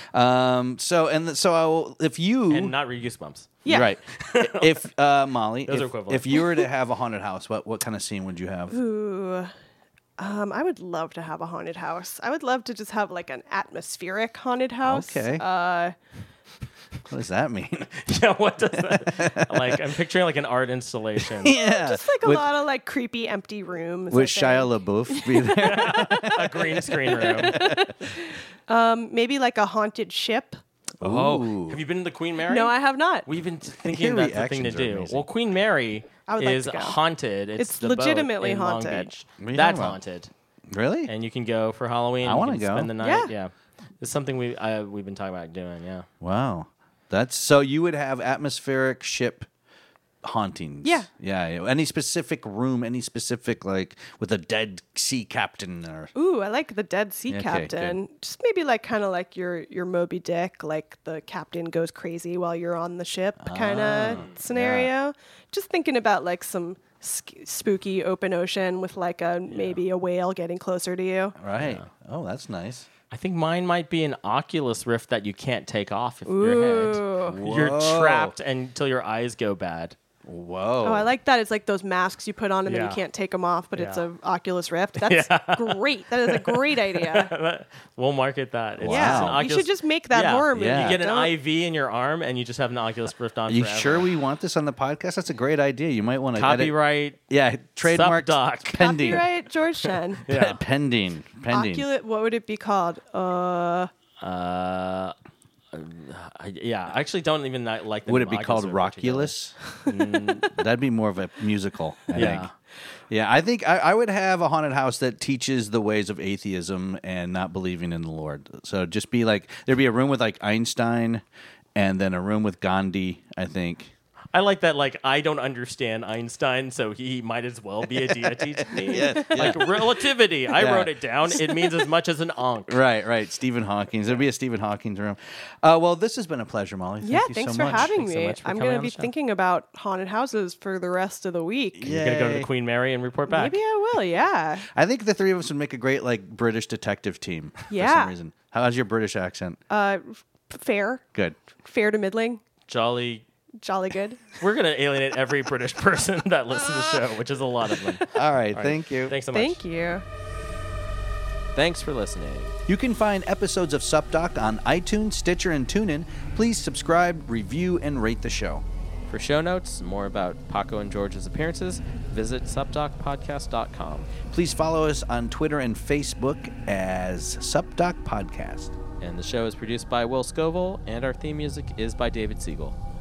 Speaker 3: If you
Speaker 2: And not read Goosebumps.
Speaker 4: Yeah.
Speaker 3: right, if Molly,
Speaker 2: Those are
Speaker 3: if,
Speaker 2: equivalent.
Speaker 3: if you were to have a haunted house, what kind of scene would you have?
Speaker 4: Ooh. I would love to have a haunted house. I would love to just have like an atmospheric haunted house.
Speaker 3: Okay. What does that mean?
Speaker 2: Yeah, what does that? Like, I'm picturing like an art installation.
Speaker 3: Yeah,
Speaker 4: Just like a
Speaker 3: with,
Speaker 4: lot of like creepy empty rooms.
Speaker 3: with
Speaker 4: I think.
Speaker 3: Shia LaBeouf be there.
Speaker 2: A green screen room.
Speaker 4: Maybe like a haunted ship.
Speaker 2: Oh, have you been to the Queen Mary?
Speaker 4: No, I have not.
Speaker 2: We've been thinking
Speaker 3: Your
Speaker 2: that's the thing to
Speaker 3: reactions are
Speaker 2: do.
Speaker 3: amazing.
Speaker 2: Well, Queen Mary
Speaker 4: I would like
Speaker 2: is
Speaker 4: to go.
Speaker 2: haunted.
Speaker 4: It's
Speaker 2: the boat
Speaker 4: legitimately
Speaker 2: in Long
Speaker 4: haunted.
Speaker 2: Beach.
Speaker 3: What are you
Speaker 2: That's
Speaker 3: talking about?
Speaker 2: haunted,
Speaker 3: Really?
Speaker 2: and you can go for Halloween.
Speaker 3: I
Speaker 2: You
Speaker 3: wanna
Speaker 2: can
Speaker 3: go.
Speaker 2: Spend the night.
Speaker 4: Yeah.
Speaker 2: It's something we've been talking about doing. Yeah.
Speaker 3: Wow. That's so you would have atmospheric ship hauntings.
Speaker 4: Yeah.
Speaker 3: Yeah. Any specific room, any specific, like, with a dead sea captain or...
Speaker 4: Ooh, I like the Dead Sea
Speaker 3: Okay,
Speaker 4: Captain. Just maybe like kind of like your Moby Dick, like the captain goes crazy while you're on the ship kind of scenario. Just thinking about like some spooky open ocean with like maybe a whale getting closer to you.
Speaker 3: Right. Oh, that's nice.
Speaker 2: I think mine might be an Oculus Rift that you can't take off if your head. You're trapped until your eyes go bad.
Speaker 3: Whoa.
Speaker 4: Oh, I like that. It's like those masks you put on and then
Speaker 2: Yeah.
Speaker 4: you can't take them off, but it's
Speaker 2: Yeah.
Speaker 4: a Oculus Rift. That's great. That is a great idea.
Speaker 2: We'll market that. It's
Speaker 4: Yeah,
Speaker 2: just an
Speaker 4: we
Speaker 2: Oculus-
Speaker 4: should just make that horror movie.
Speaker 3: Yeah.
Speaker 2: You get an
Speaker 4: Don't-
Speaker 2: IV in your arm and you just have an Oculus Rift on
Speaker 3: You
Speaker 2: forever.
Speaker 3: sure we want this on the podcast? That's a great idea. You might want to
Speaker 2: Copyright.
Speaker 3: Yeah, trademark
Speaker 2: Subdoc.
Speaker 3: pending.
Speaker 4: Copyright George Chen.
Speaker 2: Yeah.
Speaker 3: Pending.
Speaker 4: Oculus, what would it be called?
Speaker 2: Yeah, I actually don't even like the
Speaker 3: Would
Speaker 2: name
Speaker 3: it be
Speaker 2: Oculus
Speaker 3: called
Speaker 2: Rift together.
Speaker 3: Rockulus? That'd be more of a musical, I
Speaker 2: Yeah.
Speaker 3: think. Yeah, I think I would have a haunted house that teaches the ways of atheism and not believing in the Lord. So just be like, there'd be a room with like Einstein and then a room with Gandhi, I think.
Speaker 2: I like that. Like, I don't understand Einstein, so he might as well be a deity to me. Like relativity. I
Speaker 3: Yeah.
Speaker 2: wrote it down. It means as much as an onk.
Speaker 3: Right. Stephen Hawking. There'd be a Stephen Hawking room. Well, this has been a pleasure, Molly. Thank
Speaker 4: Yeah,
Speaker 3: you
Speaker 4: thanks
Speaker 3: so
Speaker 4: for
Speaker 3: much.
Speaker 4: having
Speaker 2: Thanks so
Speaker 4: me.
Speaker 2: much for
Speaker 4: I'm
Speaker 2: coming
Speaker 4: going to
Speaker 2: on
Speaker 4: be
Speaker 2: the show.
Speaker 4: thinking about haunted houses for the rest of the week.
Speaker 2: You're going to go to
Speaker 3: Yay.
Speaker 2: Queen Mary and report back.
Speaker 4: Maybe I will, yeah.
Speaker 3: I think the three of us would make a great like British detective team for
Speaker 4: Yeah.
Speaker 3: some reason. How's your British accent?
Speaker 4: Fair.
Speaker 3: Good.
Speaker 4: Fair to middling.
Speaker 2: Jolly.
Speaker 4: Jolly good.
Speaker 2: We're going to alienate every British person that listens to the show, which is a lot of them.
Speaker 3: All right, thank you.
Speaker 2: Thanks so much.
Speaker 4: Thank you.
Speaker 2: Thanks for listening.
Speaker 3: You can find episodes of SupDoc on iTunes, Stitcher, and TuneIn. Please subscribe, review, and rate the show.
Speaker 2: For show notes, more about Paco and George's appearances, visit supdocpodcast.com.
Speaker 3: Please follow us on Twitter and Facebook as SupDoc Podcast.
Speaker 2: And the show is produced by Will Scoville, and our theme music is by David Siegel.